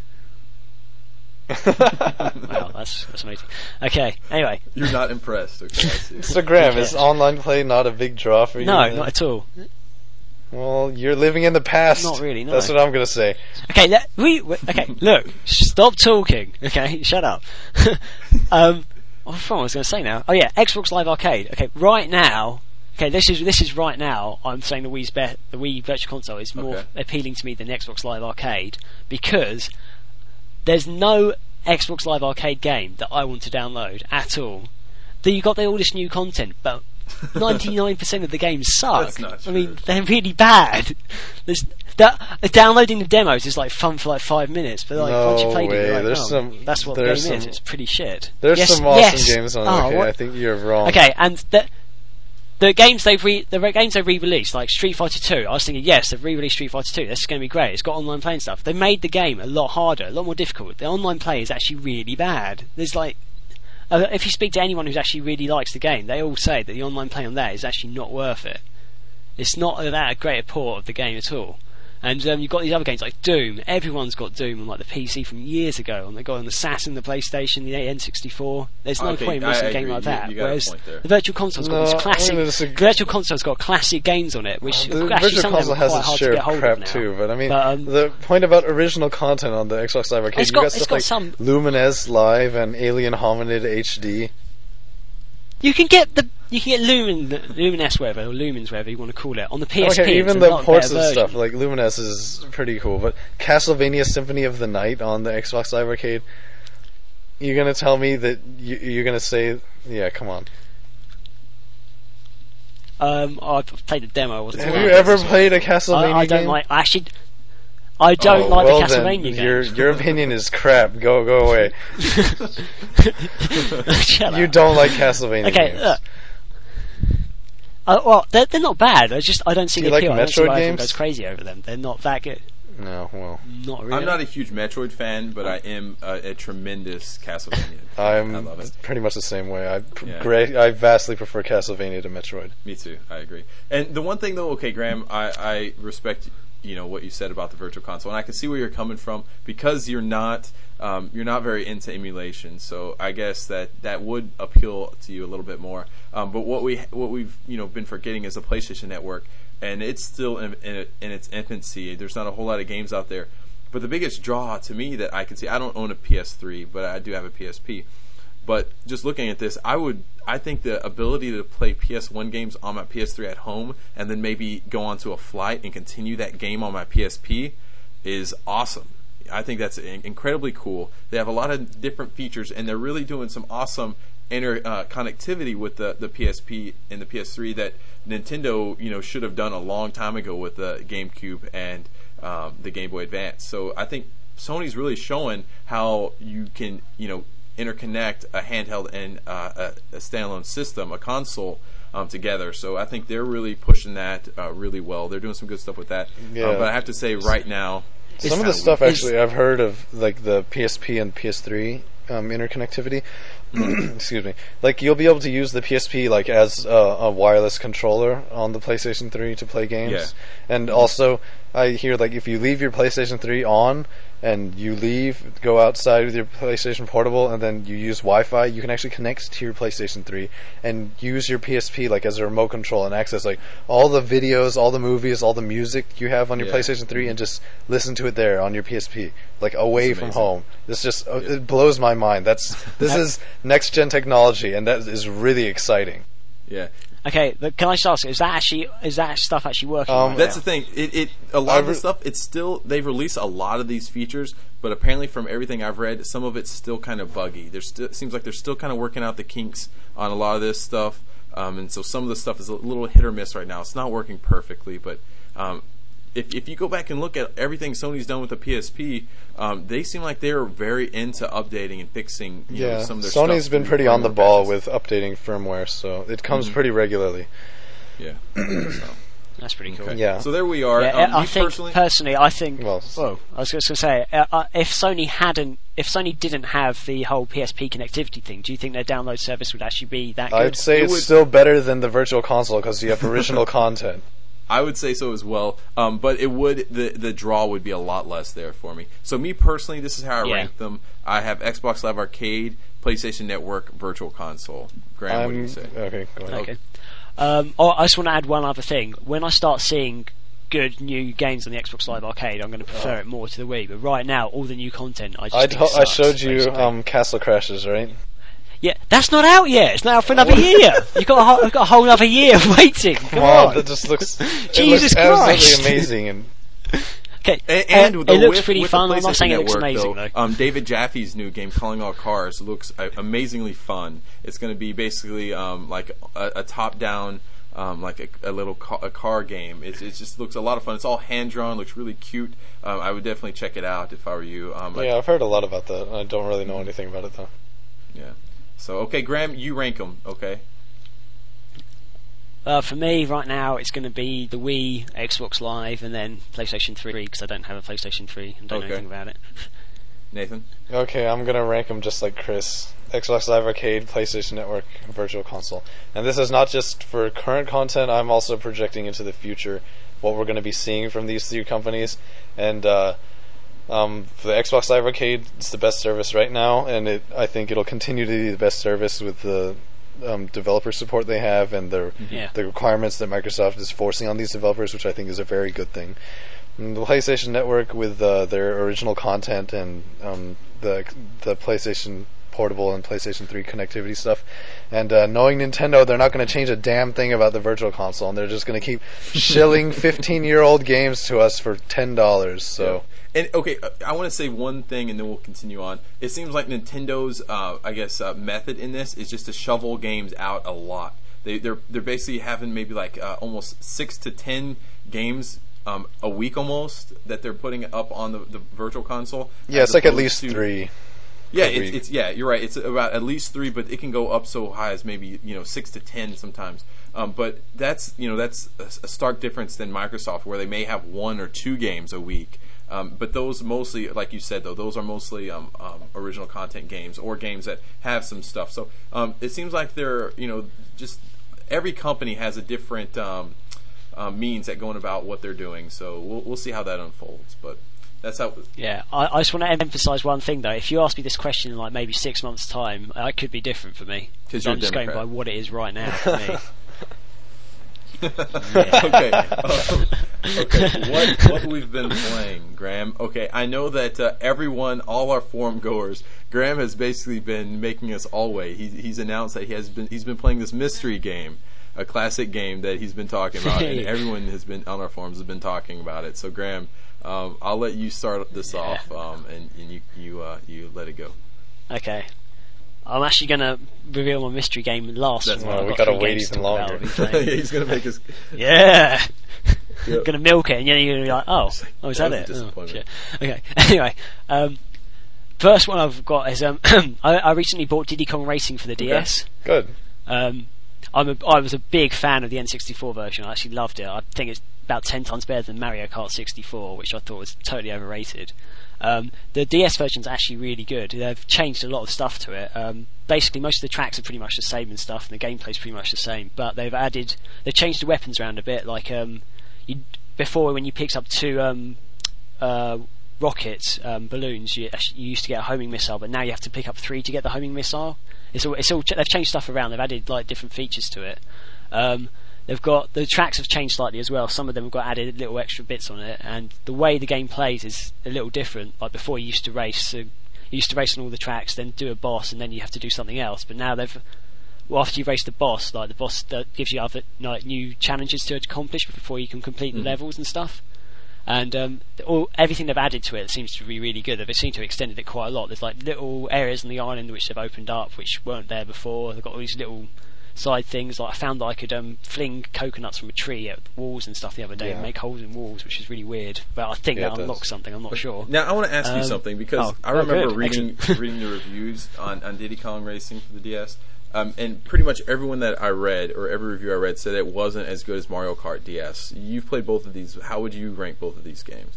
Wow, that's that's amazing. Okay. Anyway. You're not impressed. Okay, I see. So Graham, Okay. is online play not a big draw for you? No, then? not at all. Well, you're living in the past. Not really, no. That's what I'm gonna say. Okay, let, we, we okay. Look, stop talking. Okay, shut up. um, what I was going to say now? Oh yeah, Xbox Live Arcade. Okay, right now. Okay, this is this is right now. I'm saying the Wii's be- the Wii Virtual Console is more Okay. appealing to me than Xbox Live Arcade because there's no Xbox Live Arcade game that I want to download at all. Then you got all this new content, but ninety-nine percent of the games suck. That's not I mean, true. they're really bad. There's, that, downloading the demos is like fun for like five minutes, but like No once you played it, way. you're like, There's oh, some- that's what the game there's is. some- It's pretty shit. There's Yes, some awesome yes. games on Oh, okay, what- I think you're wrong. Okay, and the the games they've re- the re- games they've re-released, like Street Fighter two. I was thinking, yes, they've re-released Street Fighter two. This is going to be great. It's got online play and stuff. They made the game a lot harder, a lot more difficult. The online play is actually really bad. There's like, uh, if you speak to anyone who actually really likes the game, they all say that the online play on that is actually not worth it. It's not that great a port of the game at all. And um, you've got these other games like Doom. Everyone's got Doom on like the P C from years ago, and they got it on the S A S and the PlayStation, the N sixty-four. There's no Okay, point in I missing a game agree. like You- that. you got a Whereas point there. the Virtual Console's got No, these I'm classic. gonna The disagree. Virtual Console's got classic games on it, which The actually Virtual some of Console them are has quite its hard share to get of hold crap of now. too, but I mean, But, um, the point about original content on the Xbox Live Arcade, It's you got- got it's stuff got like some- Lumines Live and Alien Hominid H D. You can get the you can get Lumen, Lumines, whatever, or Lumens, whatever you want to call it, on the P S P. Okay, It's even a the lot ports better and version. stuff like Lumines is pretty cool, but Castlevania Symphony of the Night on the Xbox Live Arcade. You're gonna tell me that you, you're gonna say, yeah, come on. Um, I've played the demo. I wasn't Have sure. you ever played a Castlevania I, I don't game? like. I actually, I don't Oh, like well the then, Castlevania your games. your opinion is crap. Go go away. Shut You up. don't like Castlevania Okay, games. look. Uh, well, they're, they're not bad. I just I don't see Do the you like appeal. I don't see Metroid why everyone games? goes crazy over them. They're not that good. No, well, Not really. I'm not a huge Metroid fan, but I am a, a tremendous Castlevania. I'm I love it. pretty much the same way. I pr- Yeah. great. I vastly prefer Castlevania to Metroid. Me too. I agree. And the one thing though, okay, Graham, I, I respect you know what you said about the Virtual Console, and I can see where you're coming from because you're not um, you're not very into emulation. So I guess that that would appeal to you a little bit more. Um, but what we what we've you know been forgetting is the PlayStation Network, and it's still in, in, in its infancy. There's not a whole lot of games out there. But the biggest draw to me that I can see, I don't own a P S three, but I do have a P S P. But just looking at this, I would, I think the ability to play P S one games on my P S three at home, and then maybe go onto a flight and continue that game on my P S P, is awesome. I think that's in- incredibly cool. They have a lot of different features, and they're really doing some awesome inter uh, connectivity with the, the P S P and the P S three that Nintendo, you know, should have done a long time ago with the GameCube and um, the Game Boy Advance. So I think Sony's really showing how you can, you know, interconnect a handheld and uh, a, a standalone system, a console, um, together. So I think they're really pushing that uh, really well. They're doing some good stuff with that. Yeah. Uh, but I have to say, right now, Some of the stuff actually I've heard of, like the P S P and P S three um, interconnectivity. Excuse me. Like you'll be able to use the P S P like as a, a wireless controller on the PlayStation three to play games. Yeah. And also, I hear like if you leave your PlayStation three on and you leave, go outside with your PlayStation Portable, and then you use Wi-Fi, you can actually connect to your PlayStation three and use your P S P like as a remote control and access like all the videos, all the movies, all the music you have on your Yeah. PlayStation three, and just listen to it there on your P S P, like away That's from amazing. home. This just uh, Yeah. it blows my mind. That's this is next gen technology, and that is really exciting. Yeah. Okay, but can I just ask? Is that actually is that stuff actually working? Um, right That's now? the thing. It, it a lot of the re- stuff. It's still they've released a lot of these features, but apparently from everything I've read, some of it's still kind of buggy. There's still it seems like they're still kind of working out the kinks on a lot of this stuff, um, and so some of the stuff is a little hit or miss right now. It's not working perfectly, but um, if if you go back and look at everything Sony's done with the P S P, um, they seem like they're very into updating and fixing. You Yeah, know, some of their Sony's stuff been through pretty on the firmware ball patches. with updating firmware, so it comes Mhm. pretty regularly. Yeah. So, That's pretty cool. okay. Yeah. So there we are. Yeah, um, I me think personally, personally, I think. Well, Well, I was just going to say, uh, uh, if Sony hadn't, if Sony didn't have the whole P S P connectivity thing, do you think their download service would actually be that good? I'd say It it's would- still better than the Virtual Console because you have original content. I would say so as well, um, but it would the the draw would be a lot less there for me. So me personally, this is how I Yeah. rank them. I have Xbox Live Arcade, PlayStation Network, Virtual Console. Graham, what do you I'm say? okay. Go ahead. Okay. Um, oh, I just want to add one other thing. When I start seeing good new games on the Xbox Live Arcade, I'm going to prefer it more to the Wii. But right now, all the new content, I just I, think to- I sucks, showed you basically. um, Castle Crashes, right? Yeah, that's not out yet. It's not out for another year. You've got a whole, you've got a whole other year of waiting. Come Come on. on, that just looks it Jesus looks Christ. absolutely amazing. And Okay, And, and uh, the, it looks with, pretty with fun. The I'm not PlayStation saying it looks Network, amazing though, though. Um, David Jaffe's new game, Calling All Cars, looks uh, amazingly fun. It's going to be basically um, like a, a top-down, um, like a, a little car, a car game. It, it just looks a lot of fun. It's all hand-drawn, looks really cute. Um, I would definitely check it out if I were you. Um, I- yeah, I've heard a lot about that. I don't really know anything about it though. yeah. So okay, Graham, you rank them. Okay. Uh, for me, right now, it's going to be the Wii, Xbox Live, and then PlayStation three because I don't have a PlayStation three and don't Okay. know anything about it. Nathan. Okay, I'm gonna rank them just like Chris. Xbox Live Arcade, PlayStation Network, Virtual Console. And this is not just for current content, I'm also projecting into the future what we're going to be seeing from these three companies. And uh, um, for the Xbox Live Arcade, it's the best service right now, and it I think it'll continue to be the best service with the um, developer support they have and the, Yeah. the requirements that Microsoft is forcing on these developers, which I think is a very good thing. And the PlayStation Network with uh, their original content and um, the the PlayStation Portable and PlayStation three connectivity stuff, and uh, knowing Nintendo, they're not going to change a damn thing about the Virtual Console, and they're just going to keep shilling fifteen-year-old games to us for ten dollars. So And okay, uh, I want to say one thing, and then we'll continue on. It seems like Nintendo's, uh, I guess, uh, method in this is just to shovel games out a lot. They, they're they're basically having maybe like uh, almost six to ten games um, a week almost that they're putting up on the, the Virtual Console. yeah, as it's like at opposed least to- three. Yeah, per it's, week. it's yeah, you're right. It's about at least three, but it can go up so high as maybe you know six to ten sometimes. Um, but that's you know that's a, a stark difference than Microsoft, where they may have one or two games a week. Um, but those mostly, like you said, though, those are mostly um, um, original content games or games that have some stuff. So um, it seems like they're you know just every company has a different um, uh, means at going about what they're doing. So we'll we'll see how that unfolds, but. That's how. Yeah, I, I just want to emphasise one thing though. If you ask me this question in like maybe six months' time, uh, it could be different for me. 'Cause So you're I'm a just going Democrat. by what it is right now for me. okay. Um, okay. What what we've been playing, Graham? Okay, I know that uh, everyone, all our forum goers, Graham has basically been making us all wait. He, he's announced that he has been he's been playing this mystery game, a classic game that he's been talking about, and everyone has been on our forums has been talking about it. So, Graham, um, I'll let you start this Yeah. off, um, and, and you you uh, you let it go. Okay. I'm actually going to reveal my mystery game last. That's one. fine. I've We got gotta three wait games to even talk about longer. I've been yeah, playing. he's gonna make us. Yeah. Yep. Gonna milk it, and then you're gonna be like, oh, oh, is That that, was a it? Oh, disappointment. shit. Okay. Anyway, um, first one I've got is um, I, I recently bought Diddy Kong Racing for the D S. Good. Um, I'm a, I was a big fan of the N sixty-four version. I actually loved it. I think it's about ten times better than Mario Kart sixty-four, which I thought was totally overrated. Um, the D S version's actually really good. They've changed a lot of stuff to it. Um, basically, most of the tracks are pretty much the same and stuff, and the gameplay's pretty much the same. But they've added, they've changed the weapons around a bit. Like um, you, before, when you picked up two um, uh, rockets, um, balloons, you, you used to get a homing missile, but now you have to pick up three to get the homing missile. It's all, it's all they've changed stuff around. They've added like different features to it. Um, they've got the tracks have changed slightly as well. Some of them have got added little extra bits on it, and the way the game plays is a little different. Like before, you used to race. So you used to race on all the tracks, then do a boss, and then you have to do something else. But now they've, well, after you race the boss, like the boss uh, gives you other like new challenges to accomplish before you can complete the mm. levels and stuff. And um, all, everything they've added to it seems to be really good. They seem to have extended it quite a lot. There's like little areas on the island which they've opened up which weren't there before. They've got all these little side things. Like I found that I could um, fling coconuts from a tree at walls and stuff the other day yeah. and make holes in walls, which is really weird. But I think yeah, that unlocks something. I'm not sure. Now I want to ask um, you something because oh, I remember oh, reading reading the reviews on, on Diddy Kong Racing for the D S. Um, and pretty much everyone that I read, or every review I read, said it wasn't as good as Mario Kart D S. You've played both of these. How would you rank both of these games?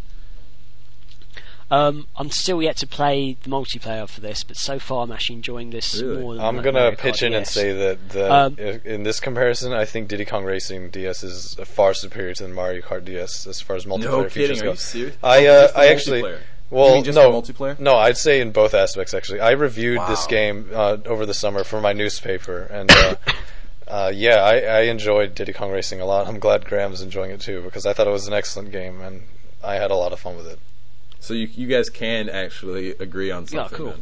Um, I'm still yet to play the multiplayer for this, but so far I'm actually enjoying this really? more than I'm like gonna Mario pitch Kart in D S. and say that, that um, in this comparison, I think Diddy Kong Racing D S is far superior to the Mario Kart D S as far as multiplayer no features kidding. go. Are you serious? I uh, I actually. Well, you mean just no, the multiplayer? No, I'd say in both aspects actually. I reviewed wow. this game uh, over the summer for my newspaper, and uh, uh, yeah, I, I enjoyed Diddy Kong Racing a lot. I'm glad Graham's enjoying it too because I thought it was an excellent game, and I had a lot of fun with it. So you you guys can actually agree on something. Yeah, cool.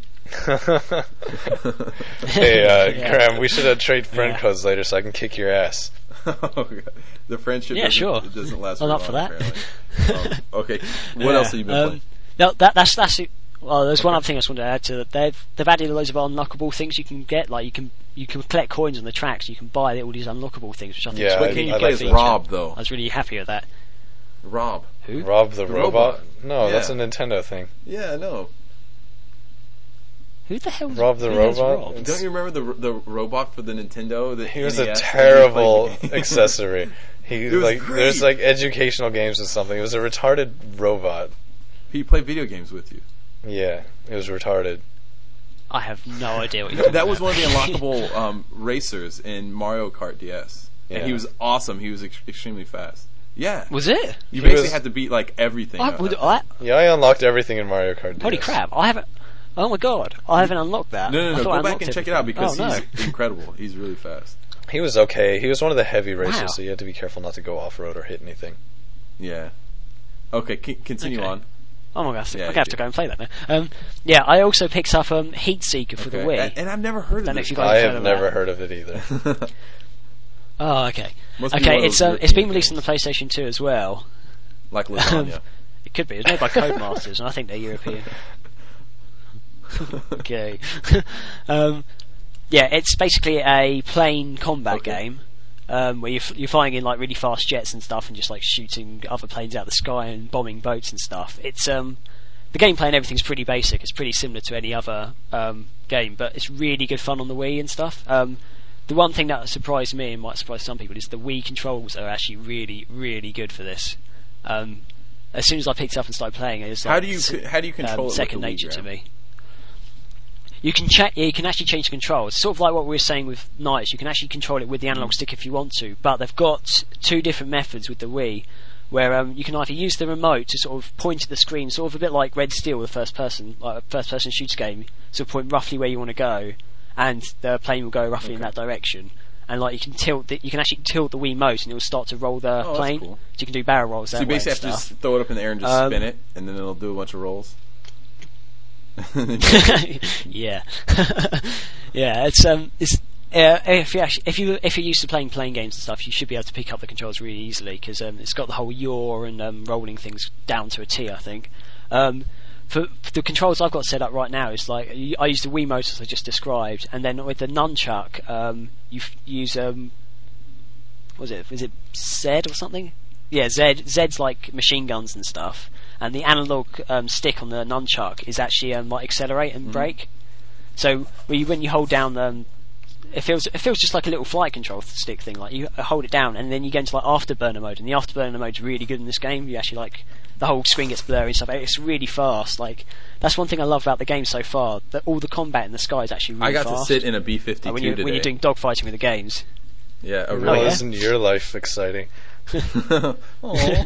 Hey, uh, yeah. Graham, we should uh, trade friend yeah. codes later so I can kick your ass. The friendship yeah, doesn't, sure. it doesn't last I'm very up for long, that. um, okay, what yeah. else have you been um, playing? No, that, that's that's it. Well, there's okay. one other thing I just wanted to add to that. They've they've added loads of unlockable things you can get. Like you can you can collect coins on the tracks. You can buy all these unlockable things, which I think yeah, is Wait, really can you I play like as Rob though? I was really happy with that. Rob. Who? Rob the, the robot? robot? No, Yeah. that's a Nintendo thing. Yeah, I know. Who the hell? Rob the who is robot? Rob? It's- Don't you remember the the robot for the Nintendo? The He was N E a S that you terrible played the game? accessory. He It was like great. there's like educational games or something. It was a retarded robot. He played video games with you. Yeah, it was retarded. I have no idea what you're That, talking that was about. one of the unlockable um, racers in Mario Kart D S. And Yeah. he was awesome. He was ex- extremely fast. Yeah. Was it? You He basically was- had to beat like everything. I, would, I, Yeah, I unlocked everything in Mario Kart D S. holy crap! I haven't. Oh my god! I haven't unlocked that. No, no, I no. thought I Go back unlocked and check it everything. out because oh, no. he's incredible. He's really fast. He was okay. He was one of the heavy racers, Wow. so you had to be careful not to go off road or hit anything. Yeah. Okay, c- continue Okay. on. Oh my god! Yeah, I you have do. to go and play that now. Um, yeah, I also picked up um, Heat Seeker for Okay. the Wii. And, and I've never heard of Don't know this. if you guys I heard have of never that. heard of it either. Oh, okay. Must be Okay, one of it's those um, it's been European released on the games. PlayStation two as well. Like lasagna. It could be. It's made by Codemasters, and I think they're European. Okay. um, yeah, it's basically a plane combat Okay. game um, where you're, f- you're flying in like really fast jets and stuff, and just like shooting other planes out of the sky and bombing boats and stuff. It's um, the gameplay and everything's pretty basic. It's pretty similar to any other um, game, but it's really good fun on the Wii and stuff. Um, the one thing that surprised me and might surprise some people is the Wii controls are actually really, really good for this. Um, as soon as I picked it up and started playing it, it's like How do you s- how do you control um, it with second the Wii, nature to Graham? me. You can cha- yeah, you can actually change the controls. Sort of like what we were saying with Knights, you can actually control it with the analog stick if you want to, but they've got two different methods with the Wii, where um, you can either use the remote to sort of point at the screen, sort of a bit like Red Steel, the first person, like a first person shooter game, sort of point roughly where you want to go, and the plane will go roughly in Okay. that direction. And like you can tilt, the, you can actually tilt the Wiimote, and it will start to roll the Oh, that's plane. cool. So you can do barrel rolls that So you way basically and have to stuff. just throw it up in the air and just Um, spin it, and then it'll do a bunch of rolls. yeah, yeah. It's um, it's uh, if you actually, if you if you're used to playing playing games and stuff, you should be able to pick up the controls really easily because um, it's got the whole yaw and um, rolling things down to a T. I think. Um, for, for the controls I've got set up right now, is like I use the Wiimote as I just described, and then with the nunchuck, um, you f- use um, what was it? Was it Z or something? Yeah, Z. Z's like machine guns and stuff, and the analog um, stick on the nunchuck is actually um, like accelerate and brake. So when you, when you hold down, um, it feels it feels just like a little flight control stick thing. Like you hold it down, and then you get into like afterburner mode, and the afterburner mode is really good in this game. You actually like the whole screen gets blurry and stuff. It's really fast. Like that's one thing I love about the game so far. That all the combat in the sky is actually really I got fast. to sit in a B fifty-two Like when you today. when you're doing dogfighting with the games. yeah, a Oh, really. yeah? isn't your life exciting? Aw.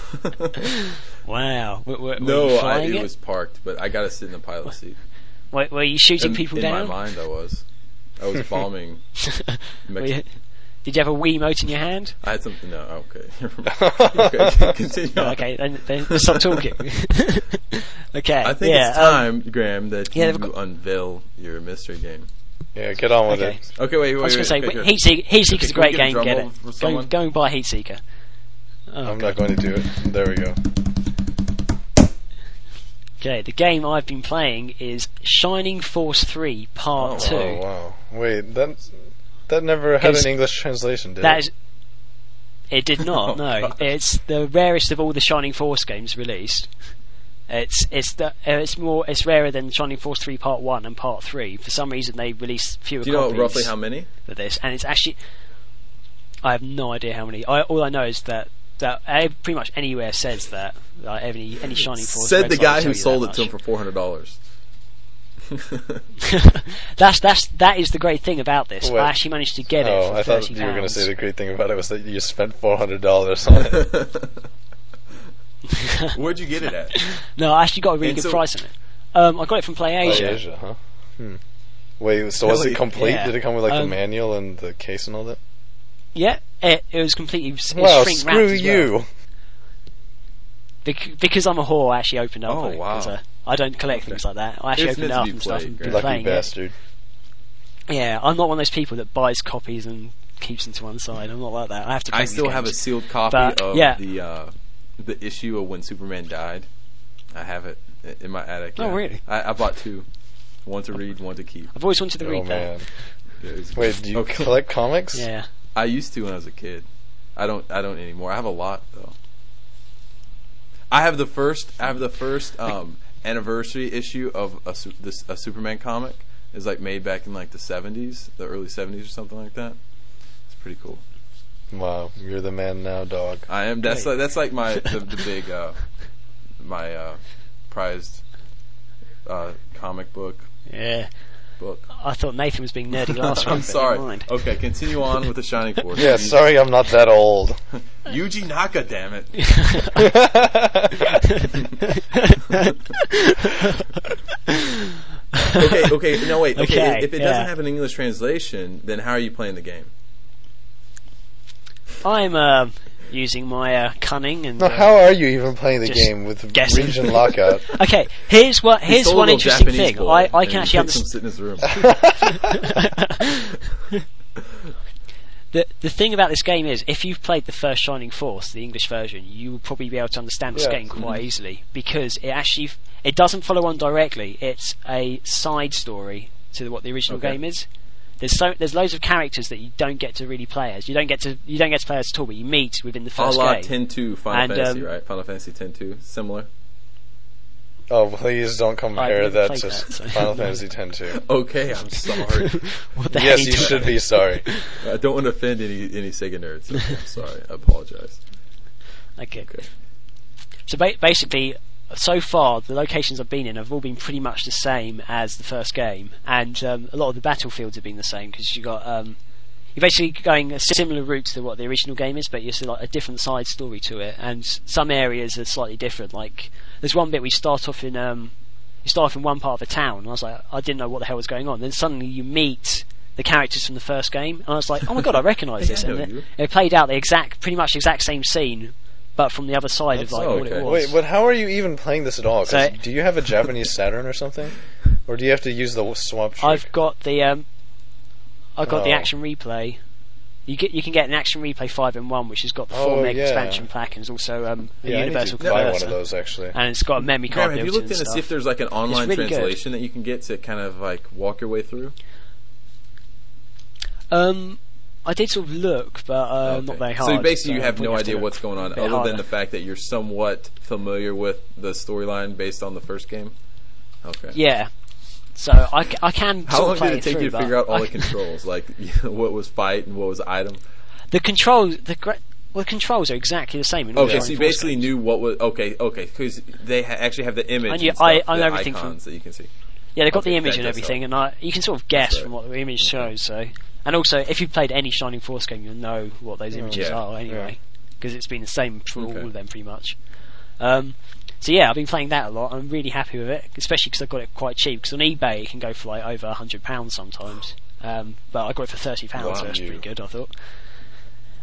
Wow. Were, were, were No, you I, flying it it? was parked, but I got to sit in the pilot seat. Were, were you shooting in, people in down? my mind, I was. I was bombing. Were you, Did you have a Wiimote in your hand? I had something. No, okay. okay, continue. No, on. okay, then, then stop talking. Okay. I think yeah, it's um, time, Graham, that yeah, you they've got- unveil your mystery game. Yeah, get on with Okay. it. Okay, wait, wait, I was wait. going to say, okay, Heat Seeker, Heat Seeker's Okay, a great can we game. get a Get drum roll it. for Go, someone? go and buy Heat Seeker. Oh, I'm God. not going to do it. There we go. Okay, the game I've been playing is Shining Force three Part Oh, two. Oh wow! Wait, that that never had Is- an English translation, did That it? is. It did not. Oh, no, gosh. it's the rarest of all the Shining Force games released. It's it's the uh, it's more it's rarer than Shining Force three Part one and Part three. For some reason, they released fewer Do you know copies roughly how many? of this, and it's actually. I have no idea how many. I, all I know is that that uh, pretty much anywhere says that like, any any Shining Force. Said the website guy will who tell you sold that it to him much. for four hundred dollars. that's that's that is the great thing about this. Wait. I actually managed to get it Oh, for I thought thirty you were going to pounds. say the great thing about it was that you spent four hundred dollars on it. Where'd you get it at? No, I actually got a really And good so- price on it. Um, I got it from Play Oh, Asia. Asia, huh? Hmm. Wait, so was Really? it complete? Yeah. Did it come with like the Um, manual and the case and all that? Yeah, it, it was completely it's Wow, shrink screw wrapped as well. you! Bec- because I'm a whore, I actually opened up Oh, on it. wow. 'cause, uh, I don't collect things like that. I actually It's opened it meant to up be and stuff played, and Graham. been Lucky playing bastard. it. Yeah, I'm not one of those people that buys copies and keeps them to one side. I'm not like that. I have to. Play I these still have a games. sealed copy But, of yeah. the uh, the issue of when Superman died. I have it i- in my attic. Oh, yeah. really? I, I bought two. One to read, one to keep. I've always wanted to Oh read man. Yeah, it was- Wait, do you Okay. collect comics? that. Yeah. I used to when I was a kid. I don't. I don't anymore. I have a lot though. I have the first. I have the first um, anniversary issue of a su- this a Superman comic. It's like made back in like the seventies, the early seventies or something like that. It's pretty cool. Wow, you're the man now, dog. I am. That's Great. like that's like my the, the big uh, my uh, prized uh, comic book Yeah. book. I thought Nathan was being nerdy last week. I'm but sorry. never mind. Okay, continue on with the Shining Force. Yeah, sorry I'm not that old. Yuji Naka, damn it. okay, okay, no wait. Okay, Okay, if it yeah. doesn't have an English translation, then how are you playing the game? I'm uh, using my uh, cunning and. No, uh, how are you even playing the just game with guessing. region lockout? Okay, here's what He here's stole a one little interesting Japanese thing. boy, I, I and can he actually makes him understand. sit in his room. The the thing about this game is, if you've played the first Shining Force, the English version, you will probably be able to understand this Yeah. game quite easily because it actually it doesn't follow on directly. It's a side story to what the original Okay. game is. There's so there's loads of characters that you don't get to really play as. You don't get to you don't get to play as at all, but you meet within the A first la game. ten two Final And, Fantasy, um, right? Final Fantasy ten two, similar. Oh, please don't compare never that played to that, so- Final Fantasy X two. Okay, I'm sorry. What the hell Yes, are you doing? should be sorry. I don't want to offend any any Sega nerds. Okay, I'm sorry. I apologize. Okay. Okay. So ba- basically, so far the locations I've been in have all been pretty much the same as the first game, and um, a lot of the battlefields have been the same because you got um, you're basically going a similar route to what the original game is, but you're still like a different side story to it, and s- some areas are slightly different. Like there's one bit we start off in um, you start off in one part of a town, and I was like, I didn't know what the hell was going on. Then suddenly you meet the characters from the first game, and I was like, oh my god, I recognise Hey, this. I And know it, you. it played out the exact, pretty much the exact same scene, but from the other side That's- of like oh, what okay. it was. Wait, but how are you even playing this at all? 'Cause So- do you have a Japanese Saturn or something? Or do you have to use the swap trick? I've got the um, I've got the Oh. action replay. You get you can get an action replay five in one, which has got the Oh, four meg yeah. expansion pack, and it's also um, a yeah, I need universal to buy one converter, of those actually. and it's got a memory card Graham, have you built looked in in and to see if stuff. there's like an online really good. translation that you can get to kind of like walk your way through? Um, I did sort of look, but uh, Okay. not very hard. So basically, you so have we no to idea look what's going on, a bit other harder. than the fact that you're somewhat familiar with the storyline based on the first game. Okay. Yeah. So I, c- I can How sort long of play did it take through, you to but figure out all I- the controls? Like what was fight and what was item? the controls? The gra- well, the controls are exactly the same. In all Okay, the so you Force basically games. knew what was okay. Okay, because they ha- actually have the image. I knew- and stuff, I- I know the everything from- icons that you can see. Yeah, they've got Okay, the image that and does everything, help. and I, you can sort of guess right. from what the image shows. So, and also, if you've played any Shining Force game, you'll know what those images Yeah. are anyway, because it's been the same for Okay. all of them pretty much. Um, so yeah, I've been playing that a lot. I'm really happy with it, especially because I got it quite cheap. Because on eBay it can go for like over a hundred pounds sometimes, um, but I got it for thirty pounds, Wow, so that's you. pretty good. I thought.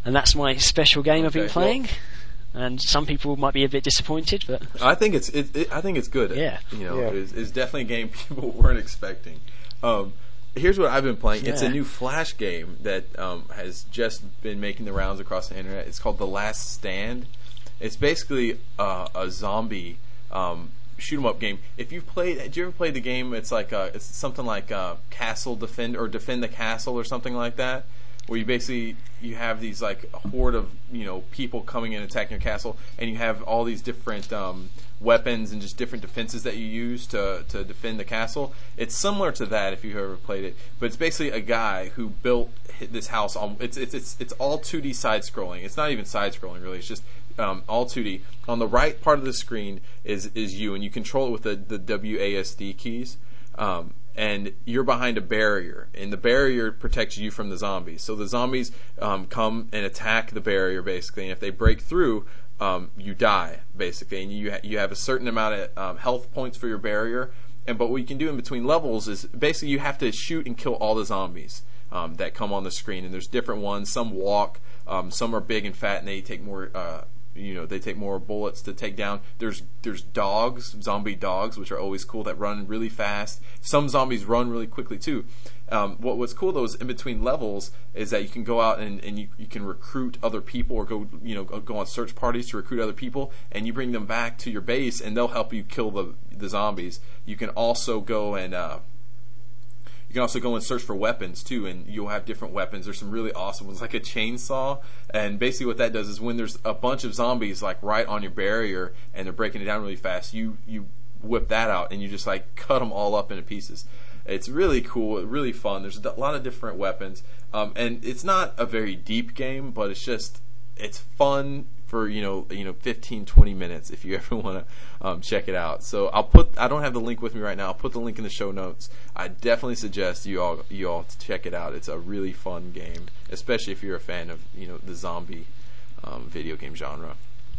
And that's my special game I've been Okay, playing. And some people might be a bit disappointed, but I think it's it, it, I think it's good. Yeah. you know, Yeah. It's, it's definitely a game people weren't expecting. Um, here's what I've been playing. It's a Yeah. new Flash game that um, has just been making the rounds across the internet. It's called The Last Stand. It's basically uh, a zombie um, shoot 'em up game. If you've played, did you ever play the game? It's like uh, it's something like uh, Castle Defend or Defend the Castle or something like that. Where you basically you have these like a horde of you know people coming in and attacking your castle, and you have all these different um, weapons and just different defenses that you use to to defend the castle. It's similar to that if you've ever played it, but it's basically a guy who built this house on. It's it's it's it's all two D side scrolling. It's not even side scrolling really. It's just um, all two D. On the right part of the screen is is you, and you control it with the the W A S D keys. Um, and you're behind a barrier, and the barrier protects you from the zombies. So the zombies um, come and attack the barrier, basically, and if they break through, um, you die, basically, and you ha- you have a certain amount of um, health points for your barrier. And but what you can do in between levels is basically you have to shoot and kill all the zombies um, that come on the screen, and there's different ones. Some walk, um, some are big and fat, and they take more. Uh, You know, they take more bullets to take down. There's there's dogs, zombie dogs, which are always cool, that run really fast. Some zombies run really quickly too. Um, what what's cool though is in between levels is that you can go out and, and you, you can recruit other people, or go you know go on search parties to recruit other people, and you bring them back to your base, and they'll help you kill the the zombies. You can also go and uh, you can also go and search for weapons too, and you'll have different weapons. There's some really awesome ones, like a chainsaw. And basically, what that does is when there's a bunch of zombies like right on your barrier and they're breaking it down really fast, you you whip that out and you just like cut them all up into pieces. It's really cool, really fun. There's a lot of different weapons, um, and it's not a very deep game, but it's just it's fun for you know you know fifteen, twenty minutes if you ever want to um, check it out. So I'll put I don't have the link with me right now. I'll put the link in the show notes. I definitely suggest you all you all to check it out. It's a really fun game, especially if you're a fan of you know the zombie um, video game genre.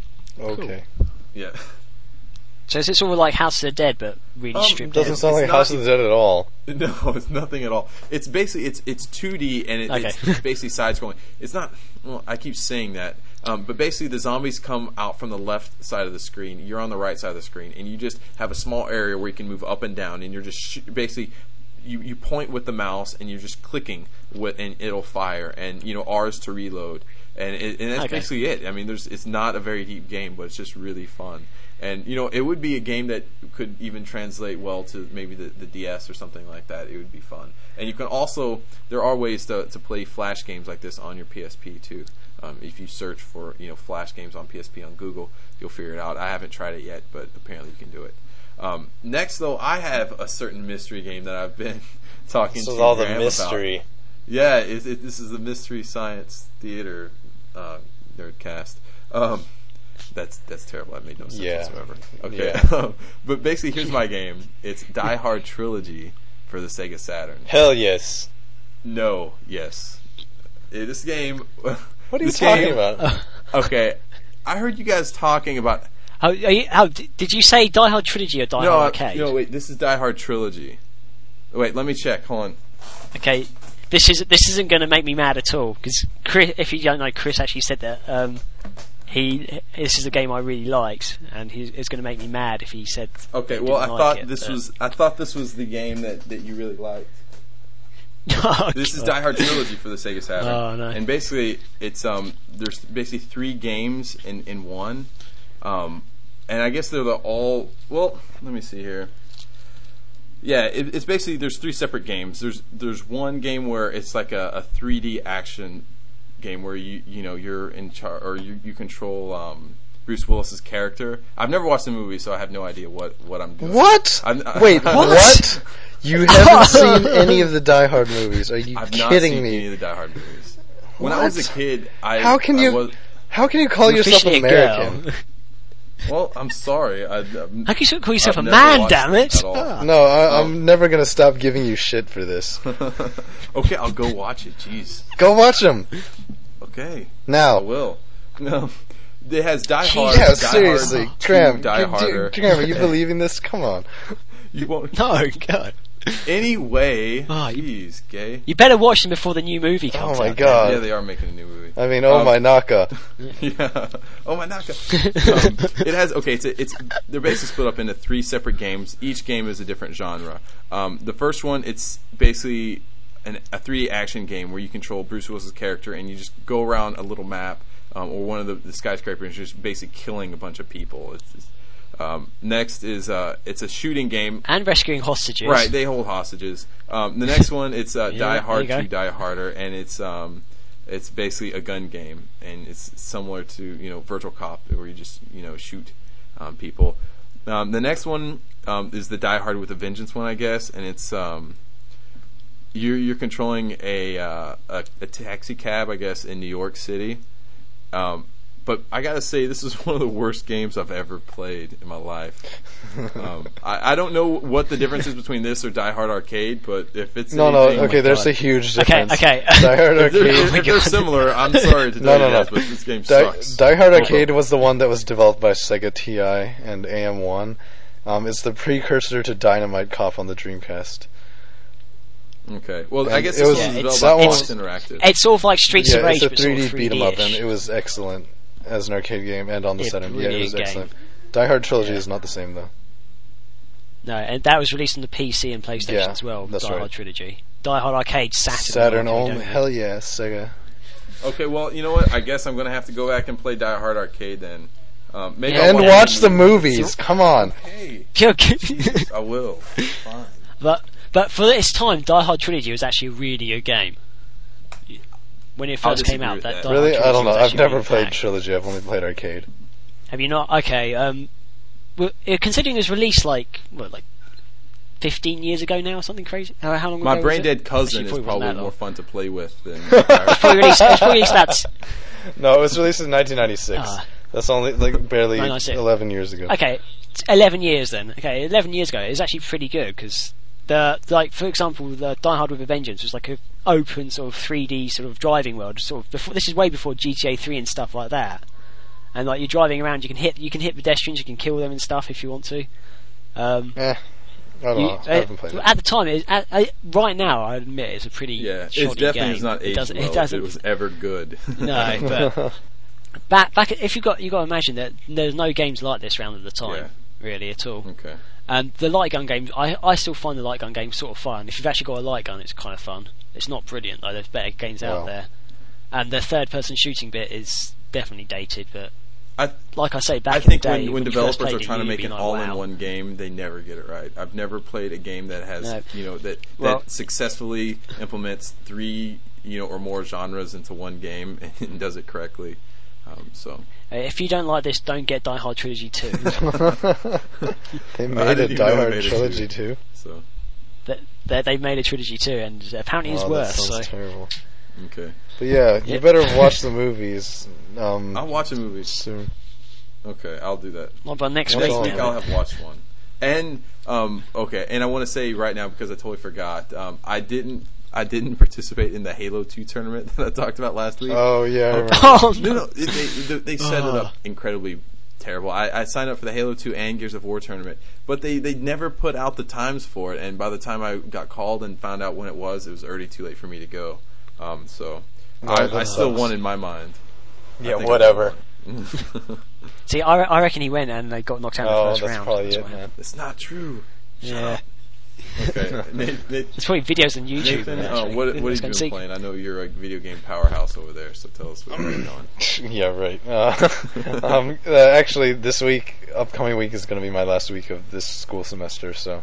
Okay. Yeah. so is it sort of like House of the Dead, but really Um, stripped Doesn't It's- sound it's like not House of the Dead at all. No, it's nothing at all. It's basically it's it's two D and it, Okay. it's, it's basically side scrolling. It's not. Well, I keep saying that, um, but basically the zombies come out from the left side of the screen. You're on the right side of the screen, and you just have a small area where you can move up and down, and you're just sh- basically. You, you point with the mouse and you're just clicking with and it'll fire, and you know R's to reload, and it, and that's Okay. basically it. I mean, there's it's not a very deep game, but it's just really fun. And you know, it would be a game that could even translate well to maybe the, the D S or something like that. It would be fun. And you can also there are ways to to play Flash games like this on your P S P too. Um, if you search for you know Flash games on P S P on Google, you'll figure it out. I haven't tried it yet, but apparently you can do it. Um, next, though, I have a certain mystery game that I've been talking This to is all the Graham mystery. about. Yeah, it, it, this is the Mystery Science Theater uh, Nerdcast. Um, that's that's terrible. That made no sense Yeah. whatsoever. Okay, Yeah. but basically, here's my game. It's Die Hard Trilogy for the Sega Saturn. Hell yes. No, yes, Eh, this game. What are you this talking game- about? Okay, I heard you guys talking about. How, are you, how did you say Die Hard Trilogy or Die No, Hard uh, Arcade? no, wait. This is Die Hard Trilogy. Wait, let me check. Hold on. Okay, this is this isn't going to make me mad at all because Chris, if you don't know, Chris actually said that um, he this is a game I really liked, and he, it's going to make me mad if he said. Okay, he well, I didn't like thought it, this but- was I thought this was the game that, that you really liked. Oh, This is God. Die Hard Trilogy for the Sega Saturn. Oh, no. And basically, it's um, there's basically three games in in one, um, and I guess they're the all. Well, let me see here. Yeah, it, it's basically there's three separate games. There's there's one game where it's like a, a three D action game where you you know you're in charge or you you control um, Bruce Willis's character. I've never watched the movie, so I have no idea what, what I'm doing. What? I'm, Wait, I, what? You haven't seen any of the Die Hard movies? Are you I've not kidding seen me? any of the Die Hard movies. When What? I was a kid, I How can I you? was, How can you call You're yourself officially a American? girl. well, I'm sorry. I, I'm, How can you call yourself I've a never man? watched Damn it! at all. Ah. No, I, Oh. I'm never gonna stop giving you shit for this. Okay, I'll go watch it. Jeez. Go watch them Okay, I now. will. No, it has Die Hard. Yeah, Die seriously, Hard two, Graham. Die you- Harder. Graham, are you believing this? Come on. You won't. No, God. Anyway, Oh, you- jeez, gay. You better watch them before the new movie comes Oh my out. god. Yeah, they are making a new movie. I mean, oh Um, my Naka. Yeah. Oh my Naka. Um, it has okay. It's a, it's they're basically split up into three separate games. Each game is a different genre. Um, the first one, it's basically an, a three D action game where you control Bruce Willis's character and you just go around a little map um, or one of the, the skyscrapers, and just basically killing a bunch of people. It's, it's, um, next is uh, it's a shooting game. And rescuing hostages. Right, they hold hostages. Um, the next one, it's uh, Yeah, Die there Hard you go. to Die Harder, and it's um, it's basically a gun game, and it's similar to you know Virtual Cop, where you just you know shoot um, people. Um, the next one um, is the Die Hard with a Vengeance one, I guess, and it's um, you're you're controlling a, uh, a a taxi cab, I guess, in New York City. Um, But I gotta say, this is one of the worst games I've ever played in my life. Um, I, I don't know what the difference is between this or Die Hard Arcade, but if it's No, no, anything, okay, there's God. a huge Okay, difference. okay. Die Hard if they're, Arcade. if they're similar, I'm sorry to No, tell no, you no. guys, but this game Die, sucks. Die Hard Arcade was the one that was developed by Sega T I and A M one. Um, it's the precursor to Dynamite Cop on the Dreamcast. Okay, well, I And guess it this was- one's it's- developed by it's- Fox Interactive. It's sort of like Streets Yeah, of Rage, it's a but sort three D of beat 'em up, and three D-ish. it was excellent as an arcade game and on the Yeah, setting. Yeah, it brilliant was game. excellent. Die Hard Trilogy Yeah. is not the same though. No, and that was released on the P C and PlayStation Yeah, as well. that's Die right. Hard Trilogy. Die Hard Arcade, Saturn. Saturn, arcade oh only. hell yeah, Sega. Okay, well, you know what? I guess I'm gonna have to go back and play Die Hard Arcade then. Um, maybe Yeah, I'll And well, watch the movies. Come on. Hey, Okay. I will. Fine. but but for its time, Die Hard Trilogy was actually a really good game. When it I'll first came disagree out, with that, that. Die Really? Hard I Trilogy don't know. was I've actually never really played bad. Trilogy. I've only played arcade. Have you not? Okay. Um, well, uh, considering it was released like what, like fifteen years ago now, or something crazy. How, how long My ago brain was dead it? cousin Actually, is probably wasn't probably that more long. fun to play with than. Probably released, it was probably released about No, it was released in nineteen ninety-six. Ah. That's only like barely nineteen ninety-six. eleven years ago. okay, it's eleven years then. Okay, eleven years ago, it was actually pretty good because the like for example, the Die Hard with a Vengeance was like a open sort of three D sort of driving world. Sort of before, this is way before G T A three and stuff like that. And like you're driving around, you can hit you can hit pedestrians, you can kill them and stuff if you want to. Um, Eh, I don't you- know. I uh, haven't played it. at the time, it, at, uh, right now, I admit it's a pretty Yeah, shoddy it definitely game. has not It aged doesn't- well. It If doesn't. it was ever good. No, but back back if you got you got to imagine that there's no games like this around at the time, Yeah. really at all. Okay. And the light gun games, I I still find the light gun games sort of fun. If you've actually got a light gun, it's kind of fun. It's not brilliant though. There's better games out Wow. there, and the third person shooting bit is definitely dated. But I like I say, back I in think the day, when, when you first developers played are it, trying to you'd make be an like, all-in-one wow. game, they never get it right. I've never played a game that has No. you know that Well- that successfully implements three you know or more genres into one game and does it correctly. Um, so Uh, if you don't like this, don't get Die Hard Trilogy two. They I made a didn't even Die know they Hard made a Trilogy two. too. so that they, they made a trilogy too, and apparently it's Oh, that worse. So sounds terrible. okay. But yeah, Yeah. you better watch the movies. Um, I'll watch the movies. soon. Okay, I'll do that. not by next What's week. all Next week now. I'll have watched one. And um, okay, and I want to say right now because I totally forgot. Um, I didn't. I didn't participate in the Halo two tournament that I talked about last week. Oh yeah, I remember. Oh no, no! no, it, they, they set it up incredibly terrible. I, I signed up for the Halo two and Gears of War tournament, but they, they never put out the times for it. And by the time I got called and found out when it was, it was already too late for me to go. Um, so No, I, that I still sucks. won in my mind. I Yeah, think I whatever. won. See, I, re- I reckon he went and they got knocked out in Oh, the first that's round. probably That's it, what man. It's not true. Yeah, Okay, Nate, Nate, there's probably videos on YouTube. Nathan, of it, uh, actually. what, what Let's have go you and see. been playing? I know you're a video game powerhouse over there, so tell us what you've been doing. Yeah, right. Uh, um, uh, actually, this week, upcoming week, is going to be my last week of this school semester, so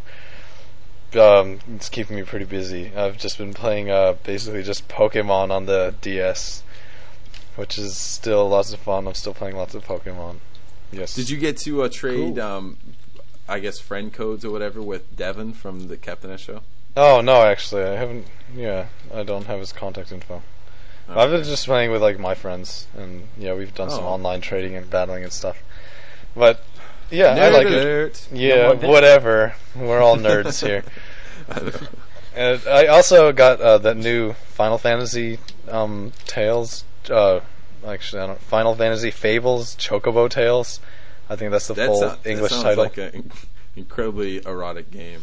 um, it's keeping me pretty busy. I've just been playing uh, basically just Pokemon on the D S, which is still lots of fun. I'm still playing lots of Pokemon. Yes. Did you get to uh, trade, Cool. um, I guess, friend codes or whatever with Devin from the Captain S show? Oh no, actually, I haven't. Yeah, I don't have his contact info. Oh, I've been okay. just playing with like my friends, and yeah, we've done some Oh. online trading and battling and stuff. But yeah, I Nerd like it. alert. Yeah, No more whatever. We're all nerds here. I know. And I also got uh, that new Final Fantasy um, Tales. Uh, actually, I don't. Final Fantasy Fables Chocobo Tales. I think that's the That full sounds- that English sounds title. Like a, incredibly erotic game.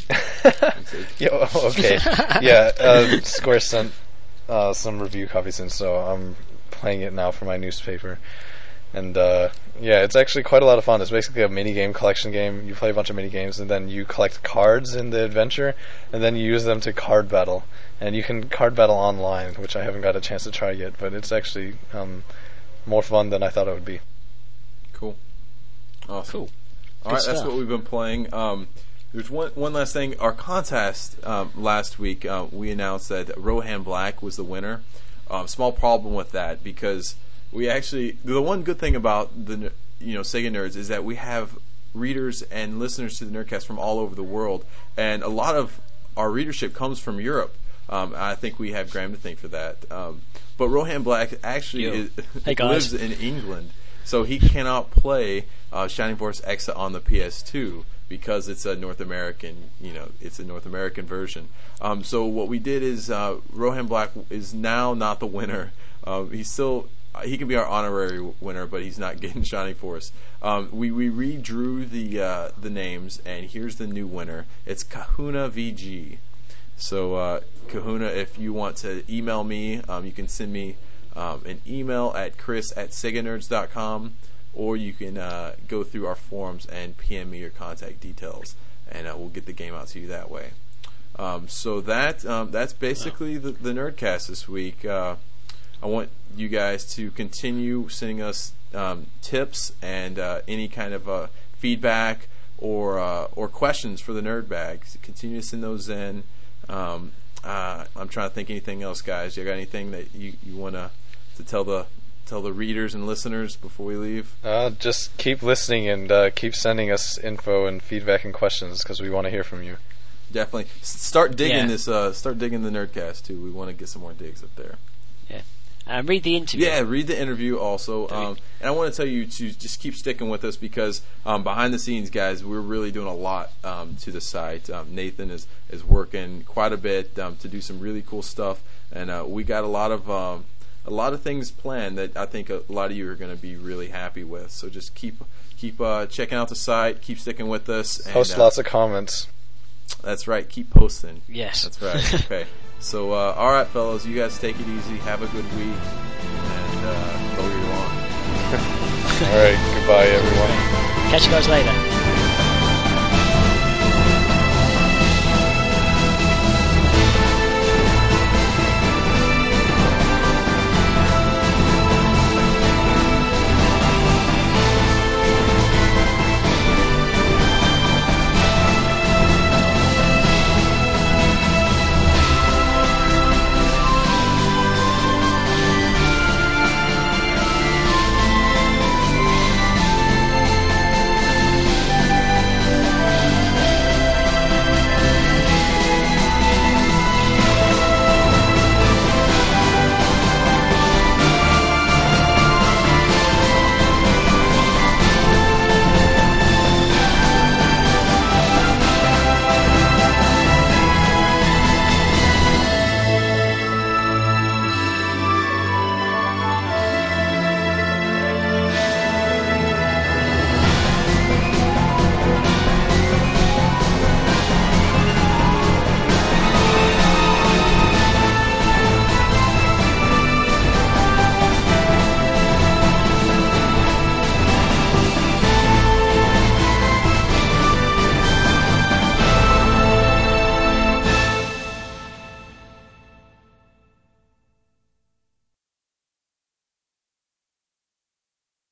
Yo, okay. Yeah, uh, Square sent uh, some review copies in, so I'm playing it now for my newspaper. And uh, yeah, it's actually quite a lot of fun. It's basically a mini game collection game. You play a bunch of mini games, and then you collect cards in the adventure, and then you use them to card battle. And you can card battle online, which I haven't got a chance to try yet, but it's actually um, more fun than I thought it would be. Cool. Awesome. Cool. All right, Good that's stuff. what we've been playing. Um, there's one one last thing. Our contest um, last week, uh, we announced that Rohan Black was the winner. Um, small problem with that because we actually the one good thing about the you know Sega Nerds is that we have readers and listeners to the Nerdcast from all over the world, and a lot of our readership comes from Europe. Um, I think we have Graham to thank for that. Um, but Rohan Black actually Yo. is, Hey, guys. lives in England, so he cannot play uh, Shining Force Exa on the P S two because it's a North American, you know, it's a North American version. Um, so what we did is uh, Rohan Black is now not the winner. Uh, he's still he can be our honorary winner, but he's not getting Shining Force. Um, we we redrew the uh, the names, and here's the new winner. It's Kahuna V G. So, uh, Kahuna, if you want to email me, um, you can send me um, an email at chris at sega nerds dot com, or you can uh, go through our forums and P M me your contact details, and uh, we'll get the game out to you that way. Um, so that um, that's basically the, the Nerdcast this week. Uh, I want you guys to continue sending us um, tips and uh, any kind of uh, feedback or uh, or questions for the Nerd Bag. Continue to send those in. Um, uh, I'm trying to think anything else, guys. You got anything that you, you want to to tell the tell the readers and listeners before we leave? Uh, just keep listening and uh, keep sending us info and feedback and questions because we want to hear from you. Definitely S- start digging Yeah. this. Uh, start digging the Nerdcast too. We want to get some more digs up there. Yeah. Uh, read the interview. Yeah, read the interview also. Um, and I want to tell you to just keep sticking with us because um, behind the scenes, guys, we're really doing a lot um, to the site. Um, Nathan is, is working quite a bit um, to do some really cool stuff, and uh, we got a lot of um, a lot of things planned that I think a lot of you are going to be really happy with. So just keep keep uh, checking out the site, keep sticking with us. And, Post uh, lots of comments. That's right. Keep posting. Yes. That's right. Okay. So, uh, all right, fellas, you guys take it easy. Have a good week, and uh, mow your lawn. All right, goodbye, everyone. Catch you guys later.